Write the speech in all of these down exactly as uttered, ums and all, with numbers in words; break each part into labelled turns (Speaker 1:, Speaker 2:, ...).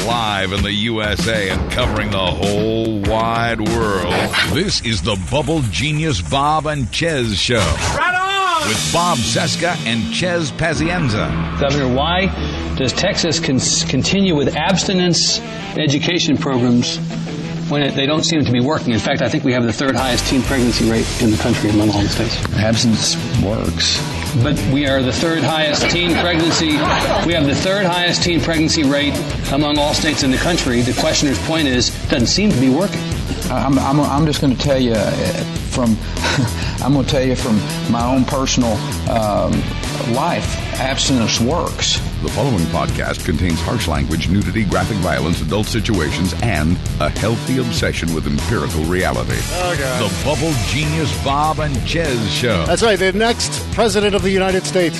Speaker 1: live in the U S A and covering the whole wide world. This is the Bubble Genius Bob and Chez Show.
Speaker 2: Right on!
Speaker 1: With Bob Cesca and Chez Pazienza.
Speaker 3: Governor, why does Texas con- continue with abstinence education programs when it, they don't seem to be working? In fact, I think we have the third highest teen pregnancy rate in the country among all the states.
Speaker 4: Abstinence works.
Speaker 3: But we are the third highest teen pregnancy. We have the third highest teen pregnancy rate among all states in the country. The questioner's point is, it doesn't seem to be working.
Speaker 4: I'm, I'm, I'm just going to tell you from, I'm going to tell you from my own personal um, life, abstinence works.
Speaker 1: The following podcast contains harsh language, nudity, graphic violence, adult situations, and a healthy obsession with empirical reality.
Speaker 5: Oh, God.
Speaker 1: The Bubble Genius Bob and Chez Show.
Speaker 5: That's right, the next president of the United States.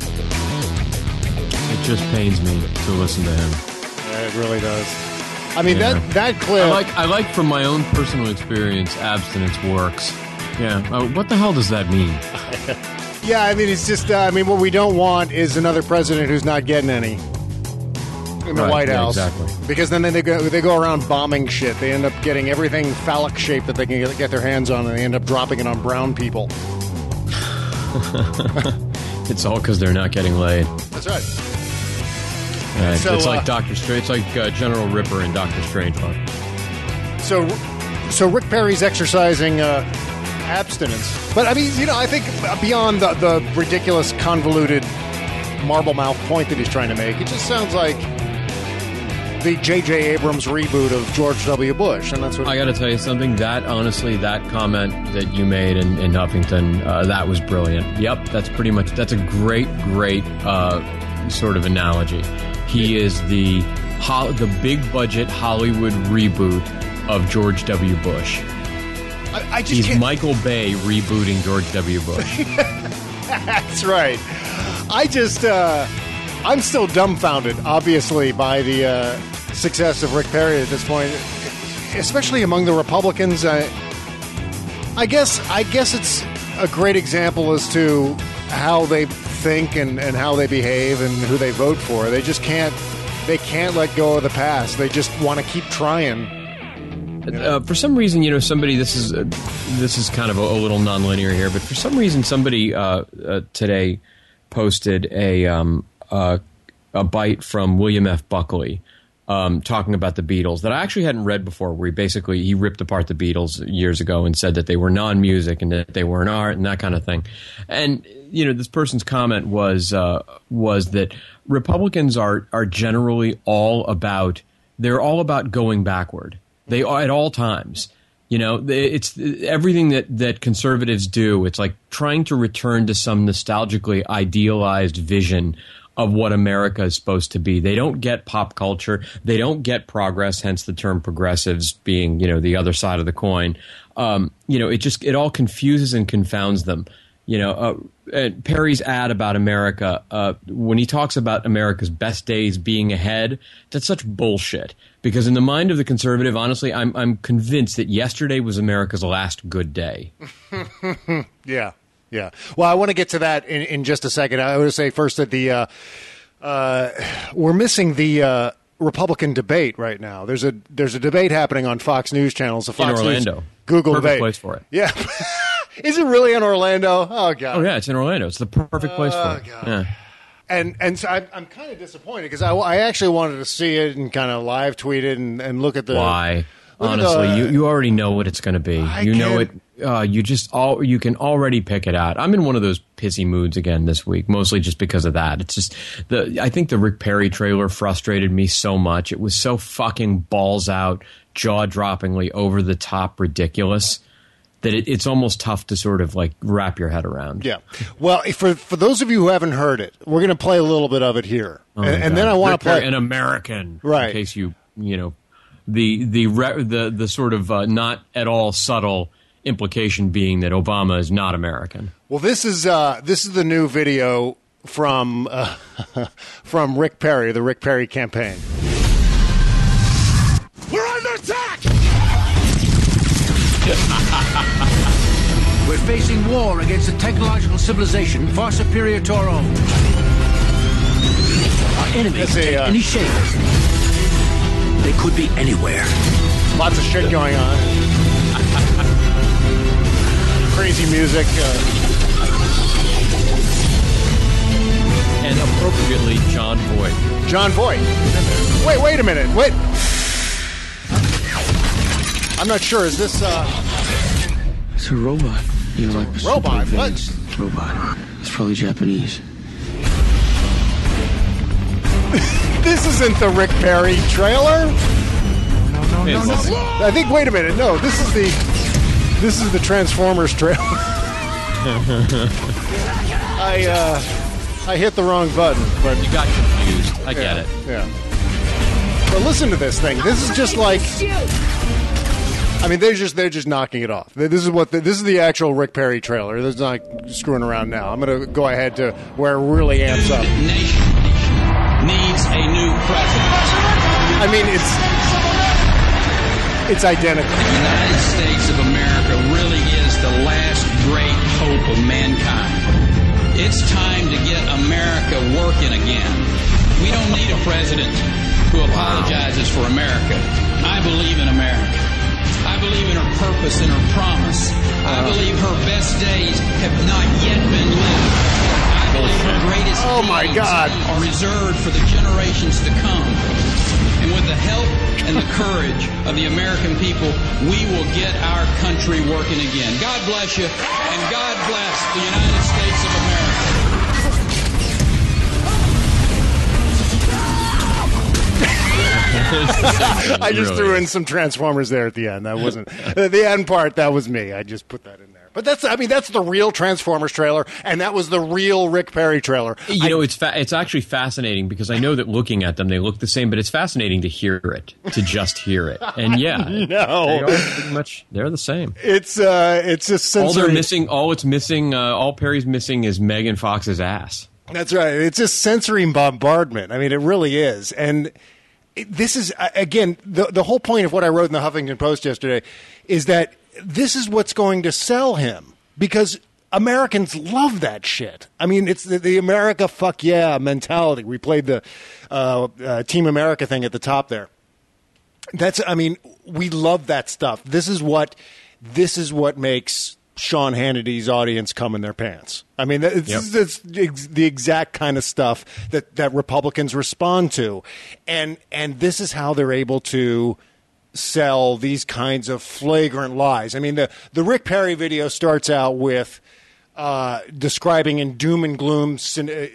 Speaker 6: It just pains me to listen to him.
Speaker 5: Yeah, it really does. I mean,
Speaker 6: Yeah.
Speaker 5: that, that clip...
Speaker 6: I like, I like from my own personal experience, abstinence works. Yeah. Uh, what the hell does that mean?
Speaker 5: Yeah, I mean, it's just, uh, I mean, what we don't want is another president who's not getting any in the
Speaker 6: Right,
Speaker 5: White
Speaker 6: yeah,
Speaker 5: House.
Speaker 6: exactly.
Speaker 5: Because then they go, they go around bombing shit. They end up getting everything phallic shaped that they can get, get their hands on, and they end up dropping it on brown people.
Speaker 6: It's all because they're not getting laid.
Speaker 5: That's right.
Speaker 6: Right.
Speaker 5: So,
Speaker 6: it's like
Speaker 5: uh,
Speaker 6: Doctor Strange. It's like uh, General Ripper in Doctor Strangelove.
Speaker 5: So, so Rick Perry's exercising uh, abstinence. But, I mean, you know, I think beyond the, the ridiculous, convoluted, marble-mouth point that he's trying to make, it just sounds like the J J Abrams reboot of George W. Bush. And that's what
Speaker 6: I got to tell you something. That, honestly, that comment that you made in, in Huffington, uh, that was brilliant. Yep, that's pretty much, that's a great, great uh, sort of analogy. He is the ho- the big-budget Hollywood reboot of George W. Bush.
Speaker 5: I, I just
Speaker 6: He's
Speaker 5: can't.
Speaker 6: Michael Bay rebooting George W. Bush.
Speaker 5: That's right. I just, uh, I'm still dumbfounded, obviously, by the uh, success of Rick Perry at this point, especially among the Republicans. I, I guess, I guess it's a great example as to how they think and, and how they behave and who they vote for. They just can't, they can't let go of the past. They just want to keep trying.
Speaker 6: Uh, for some reason, you know, somebody. This is uh, this is kind of a, a little nonlinear here, but for some reason, somebody uh, uh, today posted a um, uh, a bite from William F. Buckley um, talking about the Beatles that I actually hadn't read before. Where he basically he ripped apart the Beatles years ago and said that they were non-music and that they weren't art and that kind of thing. And you know, this person's comment was uh, was that Republicans are are generally all about they're all about going backward. They are at all times. You know, it's everything that, that conservatives do. It's like trying to return to some nostalgically idealized vision of what America is supposed to be. They don't get pop culture. They don't get progress, hence the term progressives being, you know, the other side of the coin. Um, you know, it just it all confuses and confounds them. You know, uh, and Perry's ad about America, uh, when he talks about America's best days being ahead, that's such bullshit. Because in the mind of the conservative, honestly, I'm I'm convinced that yesterday was America's last good day.
Speaker 5: Yeah, yeah. Well, I want to get to that in, in just a second. I want to say first that the uh, uh, we're missing the uh, Republican debate right now. There's a there's a debate happening on Fox News channels. The Fox
Speaker 6: in Orlando.
Speaker 5: News Google
Speaker 6: Perfect
Speaker 5: debate.
Speaker 6: place for it.
Speaker 5: Yeah. Is it really in Orlando? Oh, God.
Speaker 6: Oh, yeah, it's in Orlando. It's the perfect place
Speaker 5: Oh,
Speaker 6: for it.
Speaker 5: God.
Speaker 6: Yeah.
Speaker 5: And and so I'm, I'm kind of disappointed because I, I actually wanted to see it and kind of live tweet it and, and look at the...
Speaker 6: Why?
Speaker 5: look at
Speaker 6: Honestly,
Speaker 5: the-
Speaker 6: you, you already know what it's going to be.
Speaker 5: I
Speaker 6: you know it.
Speaker 5: can't-
Speaker 6: Uh, you just all you can already pick it out. I'm in one of those pissy moods again this week, mostly just because of that. It's just the I think the Rick Perry trailer frustrated me so much. It was so fucking balls out, jaw droppingly over the top, ridiculous that it, it's almost tough to sort of like wrap your head around.
Speaker 5: Yeah. Well, for for those of you who haven't heard it, we're going to play a little bit of it here,
Speaker 6: Oh
Speaker 5: and,
Speaker 6: my
Speaker 5: and then
Speaker 6: God.
Speaker 5: I want
Speaker 6: Rick
Speaker 5: to play
Speaker 6: Perry, an American,
Speaker 5: Right.
Speaker 6: In case you you know the the re, the the sort of uh, not at all subtle implication being that Obama is not American.
Speaker 5: Well, this is uh, this is the new video from uh, from Rick Perry, the Rick Perry campaign.
Speaker 2: We're under attack!
Speaker 7: We're facing war against a technological civilization far superior to our own. Our enemies
Speaker 5: That's a,
Speaker 7: take
Speaker 5: uh,
Speaker 7: any shape. They could be anywhere.
Speaker 5: Lots of shit going on. Crazy music. Uh,
Speaker 6: And appropriately, John Voight.
Speaker 5: John Voight. Wait, wait a minute. Wait. I'm not sure. Is this, uh...
Speaker 8: It's a robot. You know, like
Speaker 5: robot? What?
Speaker 8: Robot. It's probably Japanese.
Speaker 5: This isn't the Rick Perry trailer?
Speaker 6: No, no, no, no.
Speaker 5: I think, wait a minute. No, this is the... This is the Transformers trailer. I, uh... I hit the wrong button, but
Speaker 6: you got confused. I
Speaker 5: yeah,
Speaker 6: get it.
Speaker 5: Yeah. But listen to this thing. This is just like, I mean, they're just they're just knocking it off. This is what the, this is the actual Rick Perry trailer. This is not screwing around now. I'm going to go ahead to where it really amps up.
Speaker 9: The nation needs a new president.
Speaker 5: I mean, it's it's identical.
Speaker 9: The United States of America really is the last great hope of mankind. It's time to get America working again. We don't need a president who apologizes for America. I believe in America. I believe in her purpose and her promise. I believe her best days have not yet been lived. I believe her greatest
Speaker 5: oh my God.
Speaker 9: are reserved for the generations to come. And with the help and the courage of the American people, we will get our country working again. God bless you, and God bless the United States of America.
Speaker 5: I just
Speaker 6: really
Speaker 5: threw
Speaker 6: is.
Speaker 5: in some Transformers there at the end. That wasn't the end part. That was me. I just put that in there. But that's, I mean, that's the real Transformers trailer, and that was the real Rick Perry trailer.
Speaker 6: You
Speaker 5: I,
Speaker 6: know, it's fa- it's actually fascinating because I know that looking at them, they look the same, but it's fascinating to hear it, to just hear it. And yeah,
Speaker 5: no.
Speaker 6: they are pretty much, they're the same.
Speaker 5: It's uh, it's just sensory.
Speaker 6: All they're missing, all it's missing, uh, all Perry's missing is Megan Fox's ass.
Speaker 5: That's right. It's just sensory bombardment. I mean, it really is. And it, this is, uh, again, the the whole point of what I wrote in the Huffington Post yesterday is that this is what's going to sell him, because Americans love that shit. I mean, it's the, the America fuck yeah mentality. We played the uh, uh, Team America thing at the top there. That's, I mean, we love that stuff. This is what, this is what makes Sean Hannity's audience come in their pants. I mean, it's,
Speaker 6: Yep.
Speaker 5: it's, it's the exact kind of stuff that, that Republicans respond to. And, and this is how they're able to sell these kinds of flagrant lies. I mean, the, the Rick Perry video starts out with uh, describing in doom and gloom cin- uh,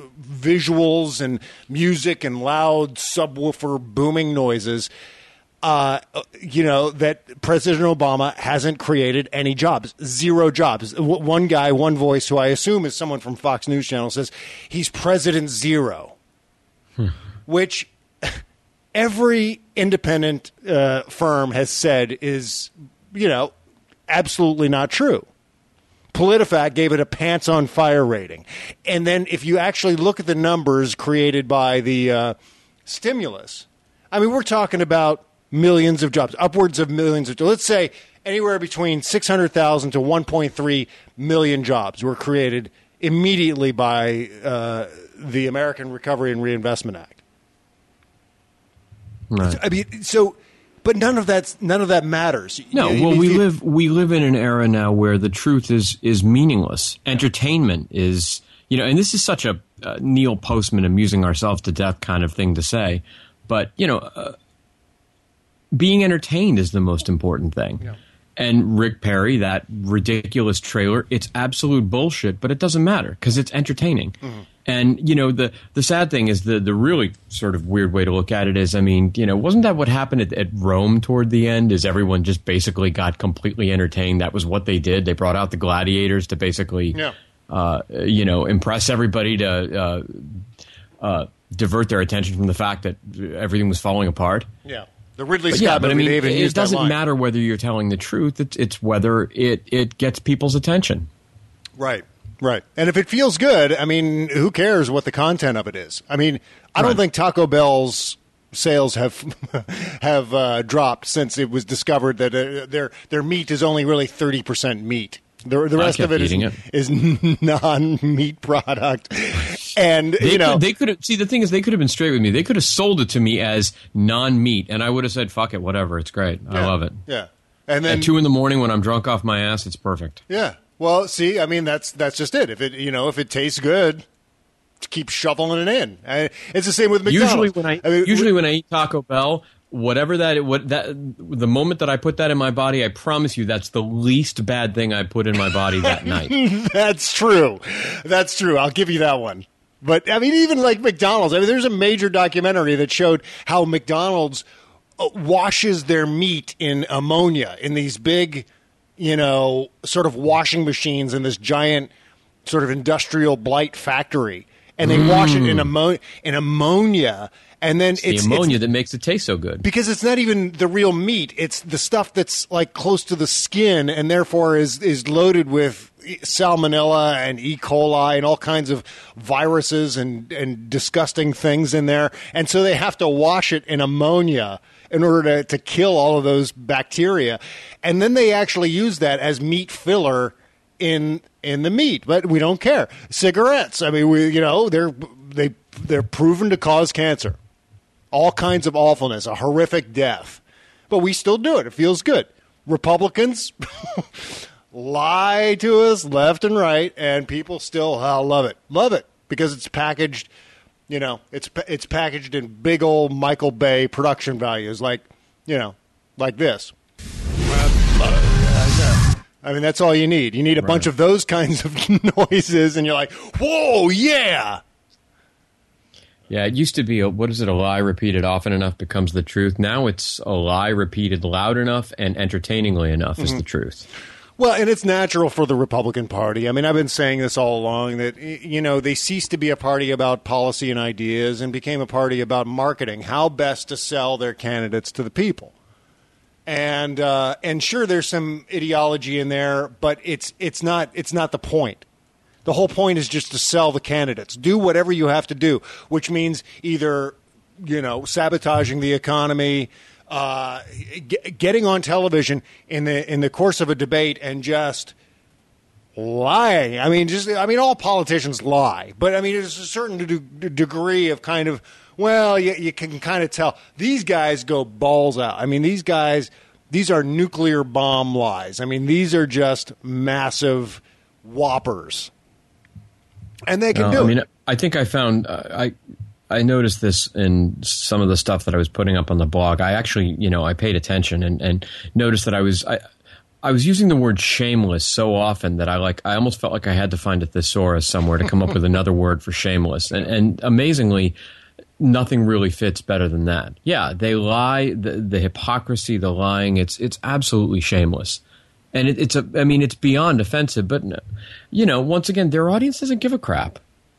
Speaker 5: visuals and music and loud subwoofer booming noises. Uh, you know, that President Obama hasn't created any jobs, zero jobs. W- one guy, one voice, who I assume is someone from Fox News Channel, says he's President Zero, hmm. which every independent uh, firm has said is, you know, absolutely not true. PolitiFact gave it a pants on fire rating. And then if you actually look at the numbers created by the uh, stimulus, I mean, we're talking about millions of jobs, upwards of millions of jobs. Let's say anywhere between six hundred thousand to one point three million jobs were created immediately by uh, the American Recovery and Reinvestment Act.
Speaker 6: Right.
Speaker 5: I mean, so, but none of that's none of that matters.
Speaker 6: No,
Speaker 5: You-
Speaker 6: well,
Speaker 5: you-
Speaker 6: we
Speaker 5: you-
Speaker 6: live we live in an era now where the truth is is meaningless. Entertainment is, you know, and this is such a uh, Neil Postman amusing ourselves to death kind of thing to say, but you know, uh, being entertained is the most important thing.
Speaker 5: Yeah.
Speaker 6: And Rick Perry, that ridiculous trailer, it's absolute bullshit, but it doesn't matter because it's entertaining. Mm-hmm. And, you know, the, the sad thing is the, the really sort of weird way to look at it is, I mean, you know, wasn't that what happened at, at Rome toward the end? Is everyone just basically got completely entertained? That was what they did. They brought out the gladiators to basically,
Speaker 5: Yeah.
Speaker 6: uh, you know, impress everybody to uh, uh, divert their attention from the fact that everything was falling apart.
Speaker 5: Yeah. The Ridley
Speaker 6: But
Speaker 5: Scott
Speaker 6: yeah, but I
Speaker 5: movie,
Speaker 6: mean,
Speaker 5: they even
Speaker 6: it
Speaker 5: used that
Speaker 6: doesn't
Speaker 5: line.
Speaker 6: matter whether you're telling the truth. It's, it's whether it, it gets people's attention.
Speaker 5: Right, right. And if it feels good, I mean, who cares what the content of it is? I mean, I don't
Speaker 6: Right.
Speaker 5: think Taco Bell's sales have have uh, dropped since it was discovered that uh, their their meat is only really thirty percent meat. The, the
Speaker 6: I
Speaker 5: rest of
Speaker 6: kept
Speaker 5: it is,
Speaker 6: eating it.
Speaker 5: is non-meat product. And,
Speaker 6: they
Speaker 5: you know.
Speaker 6: Could, they could have, see, the thing is, they could have been straight with me. They could have sold it to me as non-meat, and I would have said, fuck it, whatever, it's great. I
Speaker 5: yeah,
Speaker 6: love it.
Speaker 5: Yeah. And then.
Speaker 6: At two in the morning when I'm drunk off my ass, it's perfect.
Speaker 5: Yeah. Well, see, I mean, that's that's just it. If it, you know, if it tastes good, keep shoveling it in. I, it's the same with McDonald's.
Speaker 6: Usually when I,
Speaker 5: I mean,
Speaker 6: usually when I eat Taco Bell, whatever that, what that, the moment that I put that in my body, I promise you, that's the least bad thing I put in my body that night.
Speaker 5: That's true. That's true. I'll give you that one. But I mean, even like McDonald's. I mean, there's a major documentary that showed how McDonald's washes their meat in ammonia in these big, you know, sort of washing machines in this giant sort of industrial blight factory. And they mm. wash it in, ammo- in ammonia. And then
Speaker 6: it's,
Speaker 5: it's
Speaker 6: the ammonia
Speaker 5: it's,
Speaker 6: that makes it taste so good.
Speaker 5: Because it's not even the real meat. It's the stuff that's like close to the skin and therefore is, is loaded with salmonella and E. coli and all kinds of viruses and, and disgusting things in there. And so they have to wash it in ammonia in order to, to kill all of those bacteria. And then they actually use that as meat filler in in the meat. But we don't care. Cigarettes, I mean, we you know, they're they they're proven to cause cancer. All kinds of awfulness, a horrific death. But we still do it. It feels good. Republicans lie to us left and right, and people still uh, love it. Love it because it's packaged. You know, it's it's packaged in big old Michael Bay production values, like, you know, like this. I mean, that's all you need. You need a right. bunch of those kinds of noises, and you're like, whoa, yeah.
Speaker 6: Yeah, it used to be, a, what is it, a lie repeated often enough becomes the truth. Now it's a lie repeated loud enough and entertainingly enough mm-hmm. is the truth.
Speaker 5: Well, and it's natural for the Republican Party. I mean, I've been saying this all along that, you know, they ceased to be a party about policy and ideas and became a party about marketing, how best to sell their candidates to the people. And uh, and sure, there's some ideology in there, but it's it's not it's not the point. The whole point is just to sell the candidates. Do whatever you have to do, which means either, you know, sabotaging the economy, Uh, get, getting on television in the in the course of a debate and just lying. I mean, just I mean, all politicians lie, but I mean, there's a certain de- degree of kind of well, you, you can kind of tell these guys go balls out. I mean, these guys, these are nuclear bomb lies. I mean, these are just massive whoppers, and they can
Speaker 6: no,
Speaker 5: do
Speaker 6: I
Speaker 5: it.
Speaker 6: mean, I think I found uh, I. I noticed this in some of the stuff that I was putting up on the blog. I actually, you know, I paid attention and, and noticed that I was I, I was using the word shameless so often that I like I almost felt like I had to find a thesaurus somewhere to come up with another word for shameless. And, and amazingly, nothing really fits better than that. Yeah, they lie, the, the hypocrisy, the lying. It's it's absolutely shameless. And it, it's a I mean, it's beyond offensive. But you know, once again, their audience doesn't give a crap.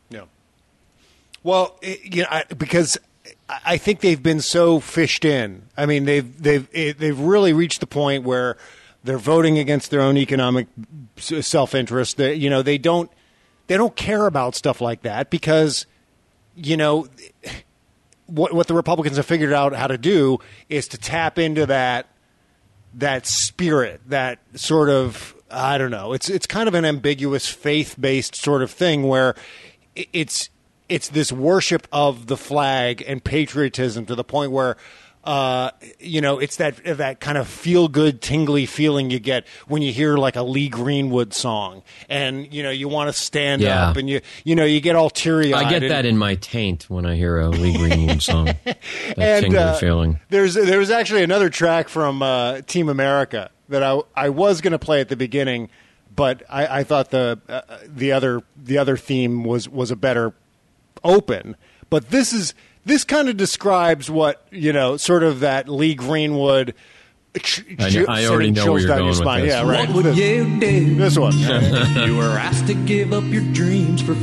Speaker 5: Well, you know, I, because I think they've been so fished in. I mean, they've they've they've really reached the point where they're voting against their own economic self-interest. That you know, they don't they don't care about stuff like that because you know what what the Republicans have figured out how to do is to tap into that that spirit, that sort of I don't know. It's it's kind of an ambiguous faith-based sort of thing where it's. It's this worship of the flag and patriotism to the point where, uh, you know, it's that that kind of feel-good, tingly feeling you get when you hear like a Lee Greenwood song, and you know you want to stand
Speaker 6: yeah.
Speaker 5: up, and you you know you get all teary-eyed.
Speaker 6: I get
Speaker 5: and,
Speaker 6: that in my taint when I hear a Lee Greenwood song. That
Speaker 5: and,
Speaker 6: tingly
Speaker 5: uh,
Speaker 6: feeling.
Speaker 5: There's there was actually another track from uh, Team America that I I was going to play at the beginning, but I, I thought the uh, the other the other theme was was a better open, but this is this kind of describes what you know, sort of that Lee Greenwood. Ch-
Speaker 6: I, know, I already know where you're going with this.
Speaker 5: Yeah, right.
Speaker 10: What would
Speaker 5: this,
Speaker 10: you do?
Speaker 5: This one.
Speaker 10: You were asked to give up your dreams for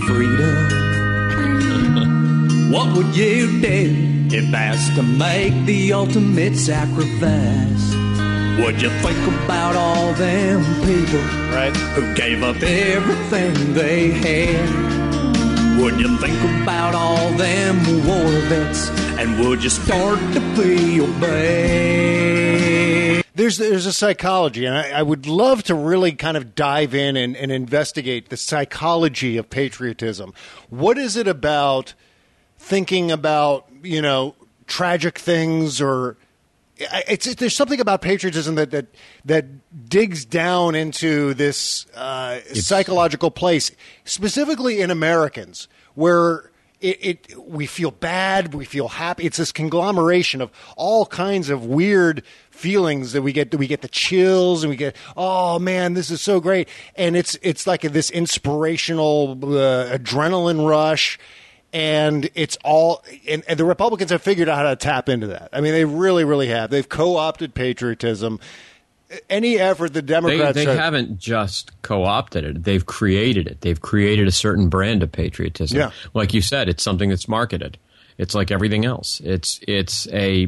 Speaker 10: freedom. What would you do if asked to make the ultimate sacrifice? Would you think about all them people,
Speaker 5: right,
Speaker 10: who gave up everything they had? Would you think about all them war vets, and would you start to feel bad?
Speaker 5: there's there's a psychology, and I, I would love to really kind of dive in and, and investigate the psychology of patriotism. What is it about thinking about, you know, tragic things, or it's, it, there's something about patriotism that that, that digs down into this uh, psychological place, specifically in Americans, where it, it we feel bad, we feel happy. It's this conglomeration of all kinds of weird feelings that we get. We get the chills, and we get, oh man, this is so great, and it's it's like this inspirational uh, adrenaline rush. And it's all, and, and the Republicans have figured out how to tap into that. I mean, they really, really have. They've co-opted patriotism. Any effort the Democrats
Speaker 6: they, they
Speaker 5: are,
Speaker 6: haven't just co-opted it; they've created it. They've created a certain brand of patriotism.
Speaker 5: Yeah.
Speaker 6: Like you said, it's something that's marketed. It's like everything else. It's it's a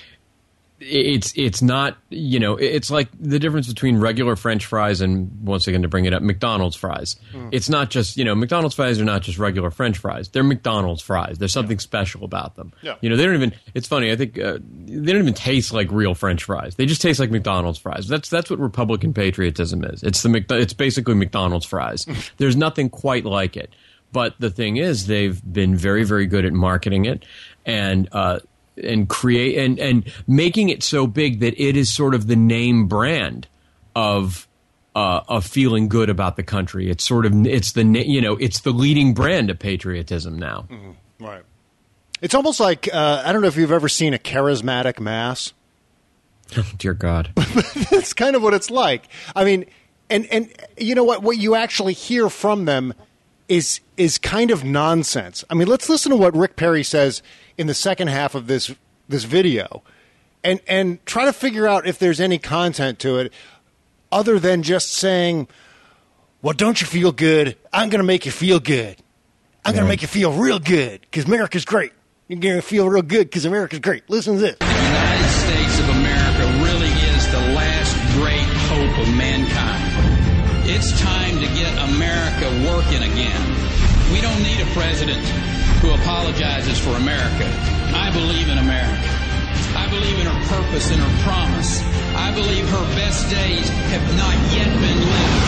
Speaker 6: it's it's not, you know, it's like the difference between regular French fries and, once again to bring it up, McDonald's fries. Mm. It's not just, you know, McDonald's fries are not just regular French fries. They're McDonald's fries. There's something yeah. special about them. Yeah. You know, they don't even, it's funny, I think uh, they don't even taste like real French fries. They just taste like McDonald's fries. That's that's what Republican patriotism is. It's the it's basically McDonald's fries. There's nothing quite like it. But the thing is, they've been very, very good at marketing it, and uh and create and, and making it so big that it is sort of the name brand of uh, of feeling good about the country. It's sort of it's the you know it's the leading brand of patriotism now.
Speaker 5: Mm-hmm. Right. It's almost like uh, I don't know if you've ever seen a charismatic mass.
Speaker 6: Oh, dear God.
Speaker 5: That's kind of what it's like. I mean, and and you know what? What you actually hear from them is is kind of nonsense. I mean, let's listen to what Rick Perry says in the second half of this this video, and and try to figure out if there's any content to it other than just saying, well, don't you feel good? I'm going to make you feel good. I'm yeah. going to make you feel real good because America's great. You're going to feel real good because America's great. Listen to this.
Speaker 9: The United States of America really is the last great hope of mankind. It's time to get America working again. We don't need a president who apologizes for America. I believe in America. I believe in her purpose and her promise. I believe her best days have not yet been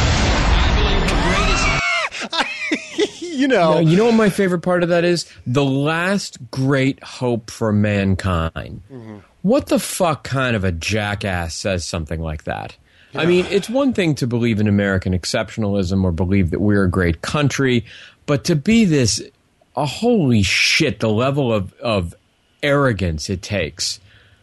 Speaker 9: lived. I believe her greatest...
Speaker 5: you know...
Speaker 6: You know what my favorite part of that is? The last great hope for mankind. Mm-hmm. What the fuck kind of a jackass says something like that? Yeah. I mean, it's one thing to believe in American exceptionalism or believe that we're a great country, but to be this... Oh, holy shit, the level of, of arrogance it takes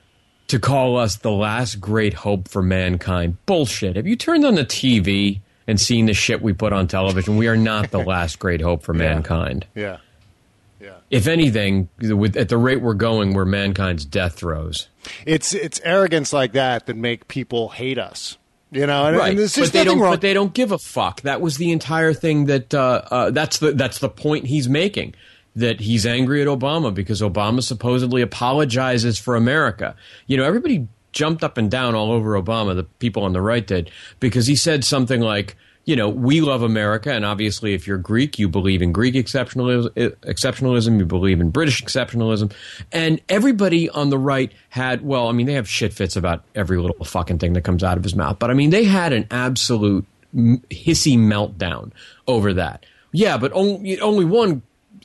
Speaker 6: to call us the last great hope for mankind. Bullshit. Have you turned on the T V and seen the shit we put on television? We are not the last great hope for yeah. mankind.
Speaker 5: Yeah. Yeah.
Speaker 6: If anything, with, at the rate we're going, we're mankind's death throes.
Speaker 5: It's it's arrogance like that that make people hate us. You know, and,
Speaker 6: right.
Speaker 5: and there's
Speaker 6: but they don't. Wrong. But they don't give a fuck. That was the entire thing. That uh, uh, that's the that's the point he's making. That he's angry at Obama because Obama supposedly apologizes for America. You know, everybody jumped up and down all over Obama. The people on the right did, because he said something like, you know, we love America, and obviously, if you're Greek, you believe in Greek exceptionalism. Exceptionalism, you believe in British exceptionalism, and everybody on the right had. Well, I mean, they have shit fits about every little fucking thing that comes out of his mouth, but I mean, they had an absolute hissy meltdown over that. Yeah, but only only one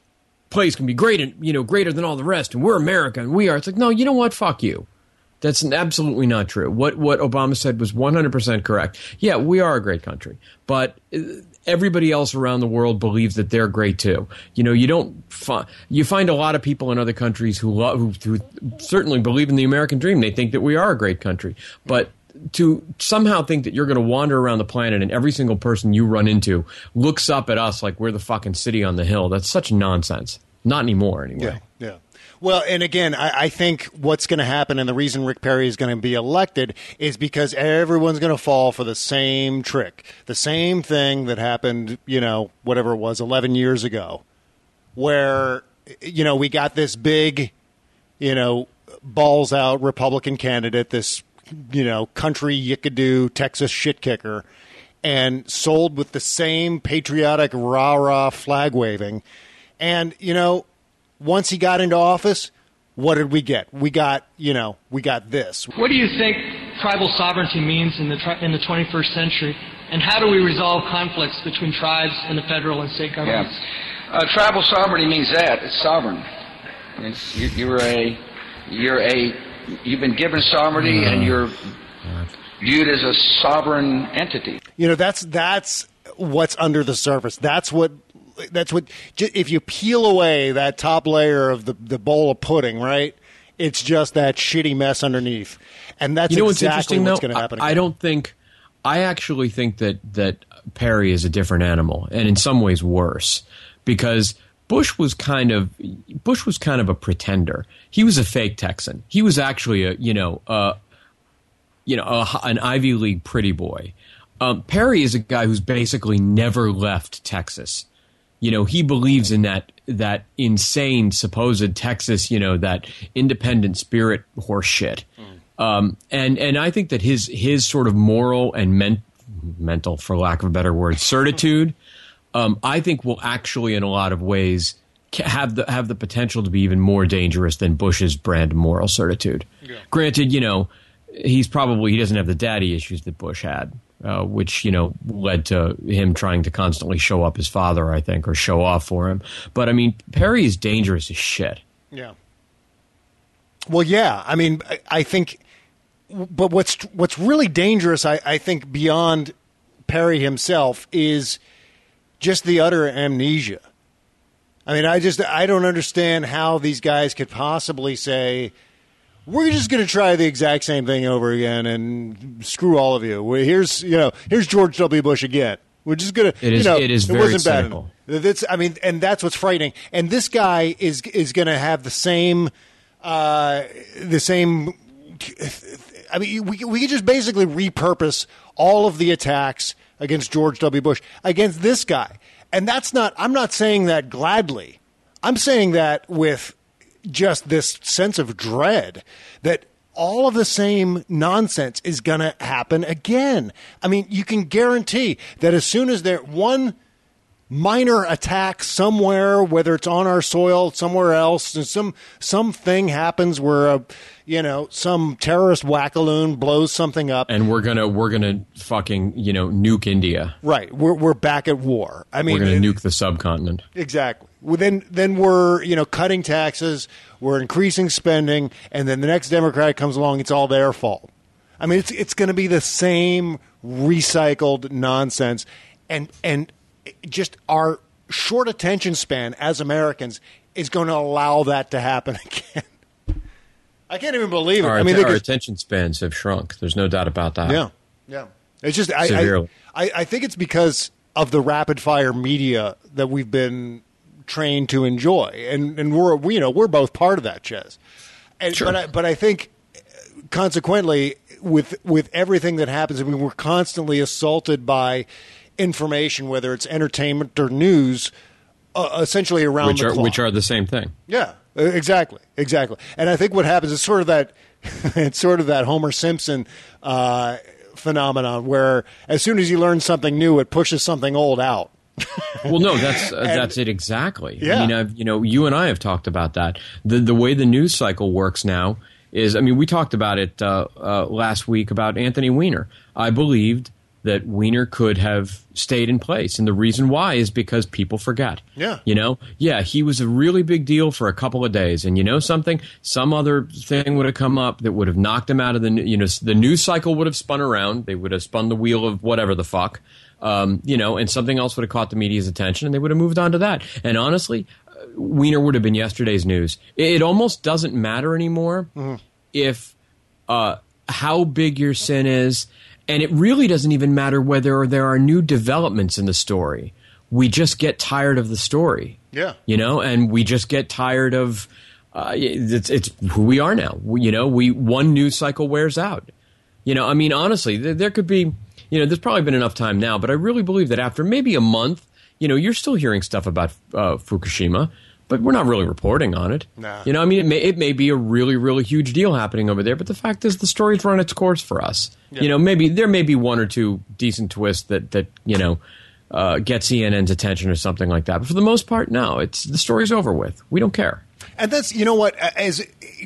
Speaker 6: place can be great and, you know, greater than all the rest, and we're America and we are. It's like, no, you know what? Fuck you. That's absolutely not true. What what Obama said was one hundred percent correct. Yeah, we are a great country, but everybody else around the world believes that they're great too. You know, you don't fi- you find a lot of people in other countries who love who, who certainly believe in the American dream. They think that we are a great country, but to somehow think that you're going to wander around the planet and every single person you run into looks up at us like we're the fucking city on the hill, that's such nonsense. Not anymore, anyway.
Speaker 5: Yeah, yeah. Well, and again, I, I think what's going to happen, and the reason Rick Perry is going to be elected, is because everyone's going to fall for the same trick, the same thing that happened, you know, whatever it was, eleven years ago, where, you know, we got this big, you know, balls out Republican candidate, this, you know, country yickadoo Texas shit kicker, and sold with the same patriotic rah-rah flag waving. And, you know, once he got into office, what did we get? We got, you know, we got this.
Speaker 11: What do you think tribal sovereignty means in the tri- in the twenty-first century, and how do we resolve conflicts between tribes and the federal and state governments?
Speaker 12: Yeah. Uh, tribal sovereignty means that it's sovereign. It's, you, you're a you're a you've been given sovereignty, and you're viewed as a sovereign entity.
Speaker 5: You know, that's that's what's under the surface. That's what that's what. If you peel away that top layer of the the bowl of pudding, right? It's just that shitty mess underneath, and that's
Speaker 6: you know
Speaker 5: exactly
Speaker 6: what's,
Speaker 5: what's going to happen.
Speaker 6: I, I don't think. I actually think that that Perry is a different animal, and in some ways worse, because Bush was kind of Bush was kind of a pretender. He was a fake Texan. He was actually a you know uh, you know a, an Ivy League pretty boy. Um, Perry is a guy who's basically never left Texas. You know, he believes in that that insane supposed Texas, you know, that independent spirit horse shit. Mm. Um, and and I think that his his sort of moral and men- mental, for lack of a better word, certitude, um, I think will actually, in a lot of ways, have the have the potential to be even more dangerous than Bush's brand of moral certitude. Yeah. Granted, you know, he's probably he doesn't have the daddy issues that Bush had. Uh, which, you know, led to him trying to constantly show up his father, I think, or show off for him. But, I mean, Perry is dangerous as shit.
Speaker 5: Yeah. Well, yeah. I mean, I, I think – but what's what's really dangerous, I, I think, beyond Perry himself is just the utter amnesia. I mean, I just – I don't understand how these guys could possibly say – we're just going to try the exact same thing over again and screw all of you. Here's, you know, here's George W. Bush again. We're just going to,
Speaker 6: it is,
Speaker 5: you know,
Speaker 6: it is
Speaker 5: it
Speaker 6: very
Speaker 5: wasn't
Speaker 6: cynical.
Speaker 5: bad. That's, I mean, and that's what's frightening. And this guy is is going to have the same, uh, the same. I mean, we we could just basically repurpose all of the attacks against George W. Bush against this guy, and that's not. I'm not saying that gladly. I'm saying that with just this sense of dread that all of the same nonsense is going to happen again. I mean, you can guarantee that as soon as there one minor attack somewhere, whether it's on our soil, somewhere else, and some something happens where a, you know, some terrorist wackaloon blows something up,
Speaker 6: and we're gonna we're gonna fucking you know nuke India.
Speaker 5: Right, we're we're back at war. I mean,
Speaker 6: we're gonna nuke the subcontinent.
Speaker 5: Exactly. Well, then then we're you know cutting taxes, we're increasing spending, and then the next Democrat comes along, it's all their fault. I mean, it's it's going to be the same recycled nonsense, and and. Just our short attention span as Americans is going to allow that to happen again. I can't even believe it.
Speaker 6: Our,
Speaker 5: I mean,
Speaker 6: our attention spans have shrunk. There's no doubt about that.
Speaker 5: Yeah, yeah. It's just I, I, I think it's because of the rapid fire media that we've been trained to enjoy, and and we're we, you know we're both part of that, Ches. And,
Speaker 6: sure.
Speaker 5: But I, but I think consequently with with everything that happens, I mean, we're constantly assaulted by information, whether it's entertainment or news, uh, essentially around
Speaker 6: which
Speaker 5: the
Speaker 6: are
Speaker 5: clock.
Speaker 6: which are the same thing.
Speaker 5: Yeah, exactly, exactly. And I think what happens is sort of that, it's sort of that Homer Simpson uh, phenomenon, where as soon as you learn something new, it pushes something old out.
Speaker 6: Well, no, that's uh,
Speaker 5: and,
Speaker 6: that's it exactly.
Speaker 5: Yeah.
Speaker 6: I mean, I've, you know, you and I have talked about that. The the way the news cycle works now is, I mean, we talked about it uh, uh, last week about Anthony Weiner. I believed that Weiner could have stayed in place. And the reason why is because people forget.
Speaker 5: Yeah.
Speaker 6: You know, yeah, he was a really big deal for a couple of days. And you know something? Some other thing would have come up that would have knocked him out of the, you know, the news cycle would have spun around. They would have spun the wheel of whatever the fuck, um, you know, and something else would have caught the media's attention and they would have moved on to that. And honestly, Weiner would have been yesterday's news. It almost doesn't matter anymore mm-hmm. if uh, how big your sin is. And it really doesn't even matter whether there are new developments in the story. We just get tired of the story.
Speaker 5: Yeah.
Speaker 6: You know, and we just get tired of uh, it's, it's who we are now. We, you know, we one news cycle wears out. You know, I mean, honestly, there, there could be, you know, there's probably been enough time now, but I really believe that after maybe a month, you know, you're still hearing stuff about uh, Fukushima, but we're not really reporting on it.
Speaker 5: Nah.
Speaker 6: You know, I mean, it may, it may be a really, really huge deal happening over there, but the fact is the story's run its course for us. Yeah. You know, maybe there may be one or two decent twists that, that you know, uh, get C N N's attention or something like that. But for the most part, no, it's the story's over with. We don't care.
Speaker 5: And that's, you know what, as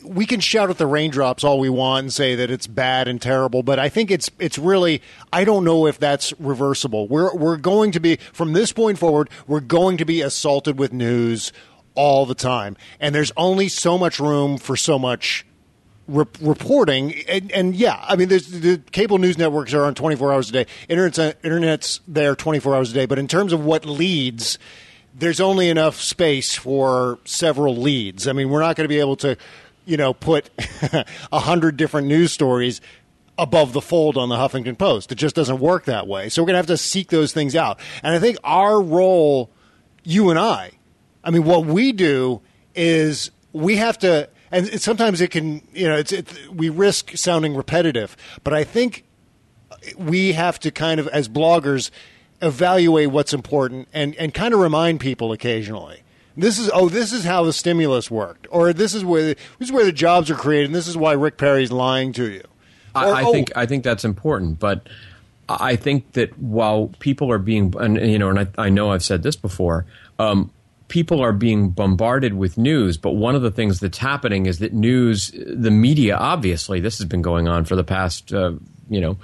Speaker 5: we can shout at the raindrops all we want and say that it's bad and terrible, but I think it's it's really, I don't know if that's reversible. We're we're going to be, from this point forward, we're going to be assaulted with news all the time, and there's only so much room for so much re- reporting. And, and yeah, I mean, there's, the cable news networks are on twenty-four hours a day. Internet's internet's there twenty-four hours a day, but in terms of what leads, there's only enough space for several leads. I mean, we're not going to be able to, you know, put a hundred different news stories above the fold on the Huffington Post. It just doesn't work that way. So we're going to have to seek those things out. And I think our role, you and I, I mean, what we do is we have to, and it, sometimes it can, you know, it's it, we risk sounding repetitive, but I think we have to kind of, as bloggers, evaluate what's important and, and kind of remind people occasionally. This is oh, this is how the stimulus worked, or this is where the, this is where the jobs are created, and this is why Rick Perry's lying to you. Or,
Speaker 6: I, I
Speaker 5: oh,
Speaker 6: think I think that's important, but I think that while people are being, and you know, and I, I know I've said this before, um, people are being bombarded with news. But one of the things that's happening is that news, the media, obviously, this has been going on for the past, uh, you know.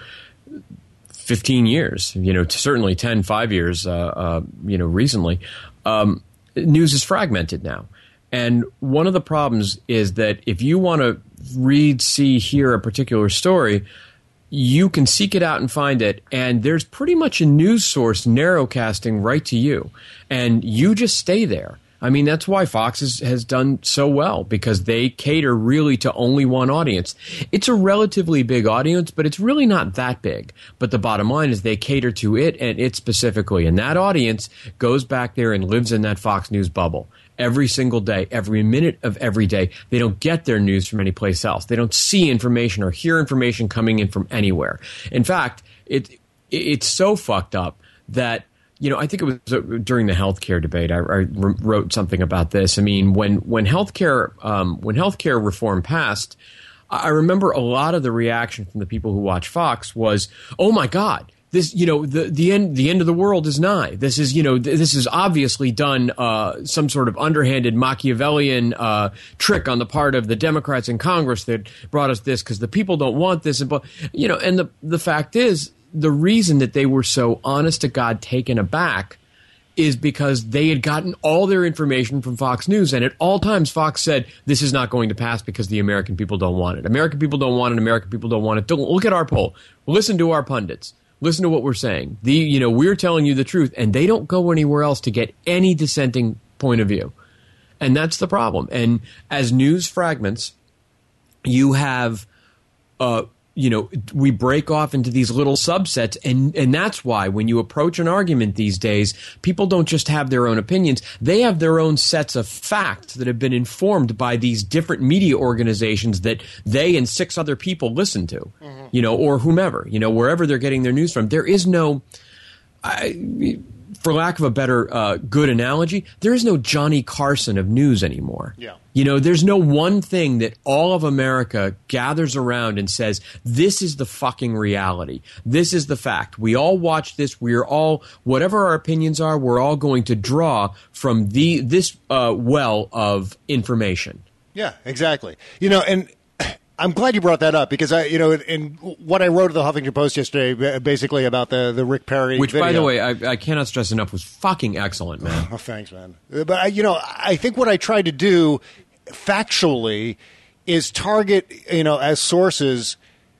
Speaker 6: fifteen years, you know, certainly ten, five years, uh, uh, you know, recently, um, news is fragmented now. And one of the problems is that if you want to read, see, hear a particular story, you can seek it out and find it. And there's pretty much a news source narrowcasting right to you. And you just stay there. I mean, that's why Fox is, has done so well, because they cater really to only one audience. It's a relatively big audience, but it's really not that big. But the bottom line is they cater to it and it specifically. And that audience goes back there and lives in that Fox News bubble every single day, every minute of every day. They don't get their news from any place else. They don't see information or hear information coming in from anywhere. In fact, it it's so fucked up that, you know, I think it was during the healthcare debate. I, I wrote something about this. I mean, when when healthcare um, when healthcare reform passed, I remember a lot of the reaction from the people who watch Fox was, "Oh my God, this, you know, the the end the end of the world is nigh. This is, you know, this is obviously done uh, some sort of underhanded Machiavellian uh, trick on the part of the Democrats in Congress that brought us this because the people don't want this." And but you know, and the the fact is, the reason that they were so honest to God taken aback is because they had gotten all their information from Fox News. And at all times, Fox said, this is not going to pass because the American people don't want it. American people don't want it. American people don't want it. Don't look at our poll. Listen to our pundits. Listen to what we're saying. The, you know, we're telling you the truth, and they don't go anywhere else to get any dissenting point of view. And that's the problem. And as news fragments, you have, uh, you know, we break off into these little subsets. And, and that's why when you approach an argument these days, people don't just have their own opinions. They have their own sets of facts that have been informed by these different media organizations that they and six other people listen to, mm-hmm. you know, or whomever, you know, wherever they're getting their news from. There is no, I, for lack of a better uh, good analogy, there is no Johnny Carson of news anymore.
Speaker 5: Yeah.
Speaker 6: You know, there's no one thing that all of America gathers around and says, this is the fucking reality. This is the fact. We all watch this. We're all, whatever our opinions are, we're all going to draw from the this uh, well of information.
Speaker 5: Yeah, exactly. You know, and I'm glad you brought that up because I, you know, in what I wrote at the Huffington Post yesterday, basically about the, the Rick Perry
Speaker 6: Which,
Speaker 5: video.
Speaker 6: by the way, I, I cannot stress enough, was fucking excellent, man.
Speaker 5: Oh, thanks, man. But, I, you know, I think what I tried to do factually is target, you know, as sources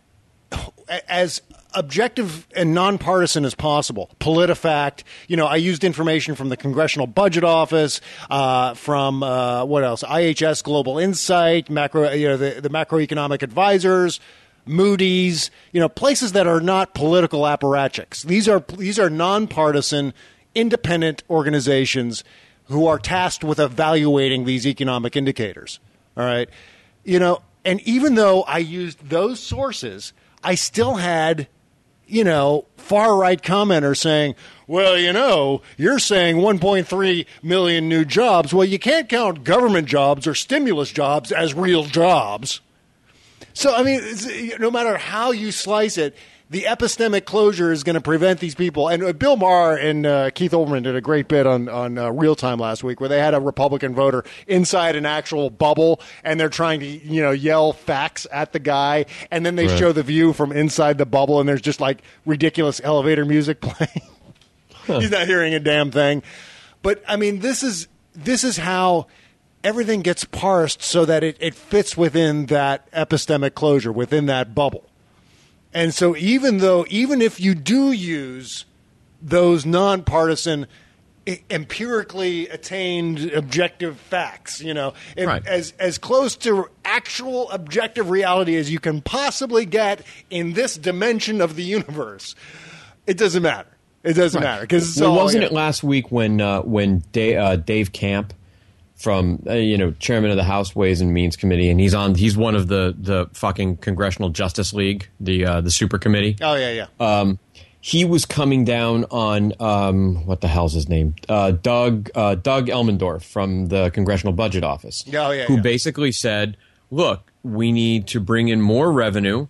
Speaker 5: as objective and nonpartisan as possible. PolitiFact, you know, I used information from the Congressional Budget Office, uh, from uh, what else? I H S Global Insight, macro, you know, the, the macroeconomic advisors, Moody's, you know, places that are not political apparatchiks. These are these are nonpartisan, independent organizations who are tasked with evaluating these economic indicators. All right, you know, and even though I used those sources, I still had, you know, far-right commenters saying, well, you know, you're saying one point three million new jobs. Well, you can't count government jobs or stimulus jobs as real jobs. So, I mean, no matter how you slice it, the epistemic closure is going to prevent these people. And uh, Bill Maher and uh, Keith Olbermann did a great bit on, on uh, Real Time last week where they had a Republican voter inside an actual bubble, and they're trying to, you know, yell facts at the guy, and then they
Speaker 6: Right.
Speaker 5: show the view from inside the bubble, and there's just like ridiculous elevator music playing. Huh. He's not hearing a damn thing. But, I mean, this is this is how everything gets parsed so that it, it fits within that epistemic closure, within that bubble. And so even though, even if you do use those nonpartisan, e- empirically attained objective facts, you know, if,
Speaker 6: Right.
Speaker 5: as as close to actual objective reality as you can possibly get in this dimension of the universe, it doesn't matter. It doesn't
Speaker 6: Right.
Speaker 5: matter because it's
Speaker 6: well,
Speaker 5: all
Speaker 6: wasn't
Speaker 5: yeah.
Speaker 6: it last week when uh, when Dave, uh, Dave Camp from uh, you know chairman of the House Ways and Means Committee, and he's on he's one of the the fucking Congressional Justice League, the uh, the super committee.
Speaker 5: Oh yeah, yeah.
Speaker 6: Um, he was coming down on um, what the hell's his name? Uh, Doug uh, Doug Elmendorf from the Congressional Budget Office.
Speaker 5: Oh, yeah,
Speaker 6: who
Speaker 5: yeah.
Speaker 6: basically said, "Look, we need to bring in more revenue."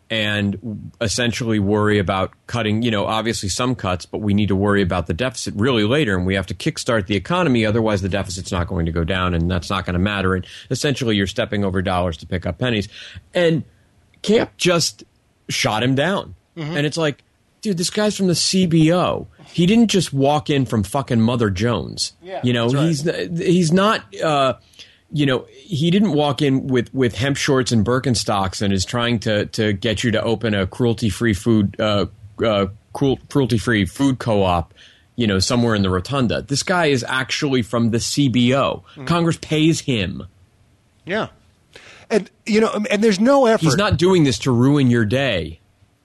Speaker 6: And essentially worry about cutting, you know, obviously some cuts, but we need to worry about the deficit really later, and we have to kickstart the economy. Otherwise, the deficit's not going to go down, and that's not going to matter. And essentially, you're stepping over dollars to pick up pennies. And Camp just shot him down.
Speaker 5: Mm-hmm.
Speaker 6: And it's like, dude, this guy's from the C B O. He didn't just walk in from fucking Mother Jones.
Speaker 5: Yeah,
Speaker 6: you know,
Speaker 5: that's right.
Speaker 6: he's he's not. Uh, You know, he didn't walk in with, with hemp shorts and Birkenstocks and is trying to, to get you to open a cruelty-free food uh, uh, cruel, cruelty-free food co-op, you know, somewhere in the rotunda. This guy is actually from the C B O.
Speaker 5: Mm-hmm.
Speaker 6: Congress pays him.
Speaker 5: Yeah. And, you know, and there's no effort.
Speaker 6: He's not doing this to ruin your day.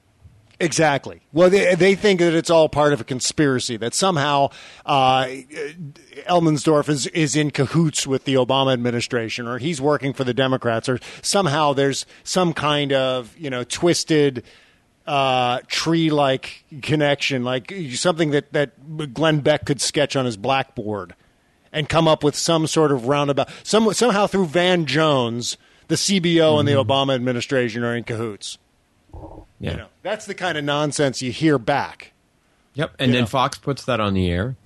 Speaker 5: Exactly. Well, they, they think that it's all part of a conspiracy, that somehow uh, Elmendorf is, is in cahoots with the Obama administration, or he's working for the Democrats, or somehow there's some kind of, you know, twisted uh, tree-like connection, like something that, that Glenn Beck could sketch on his blackboard and come up with some sort of roundabout. Some, somehow through Van Jones, the C B O mm-hmm. and the Obama administration are in cahoots.
Speaker 6: Yeah.
Speaker 5: You know, that's the kind of nonsense you hear back.
Speaker 6: Yep. And
Speaker 5: You
Speaker 6: then
Speaker 5: know.
Speaker 6: Fox puts that on the air,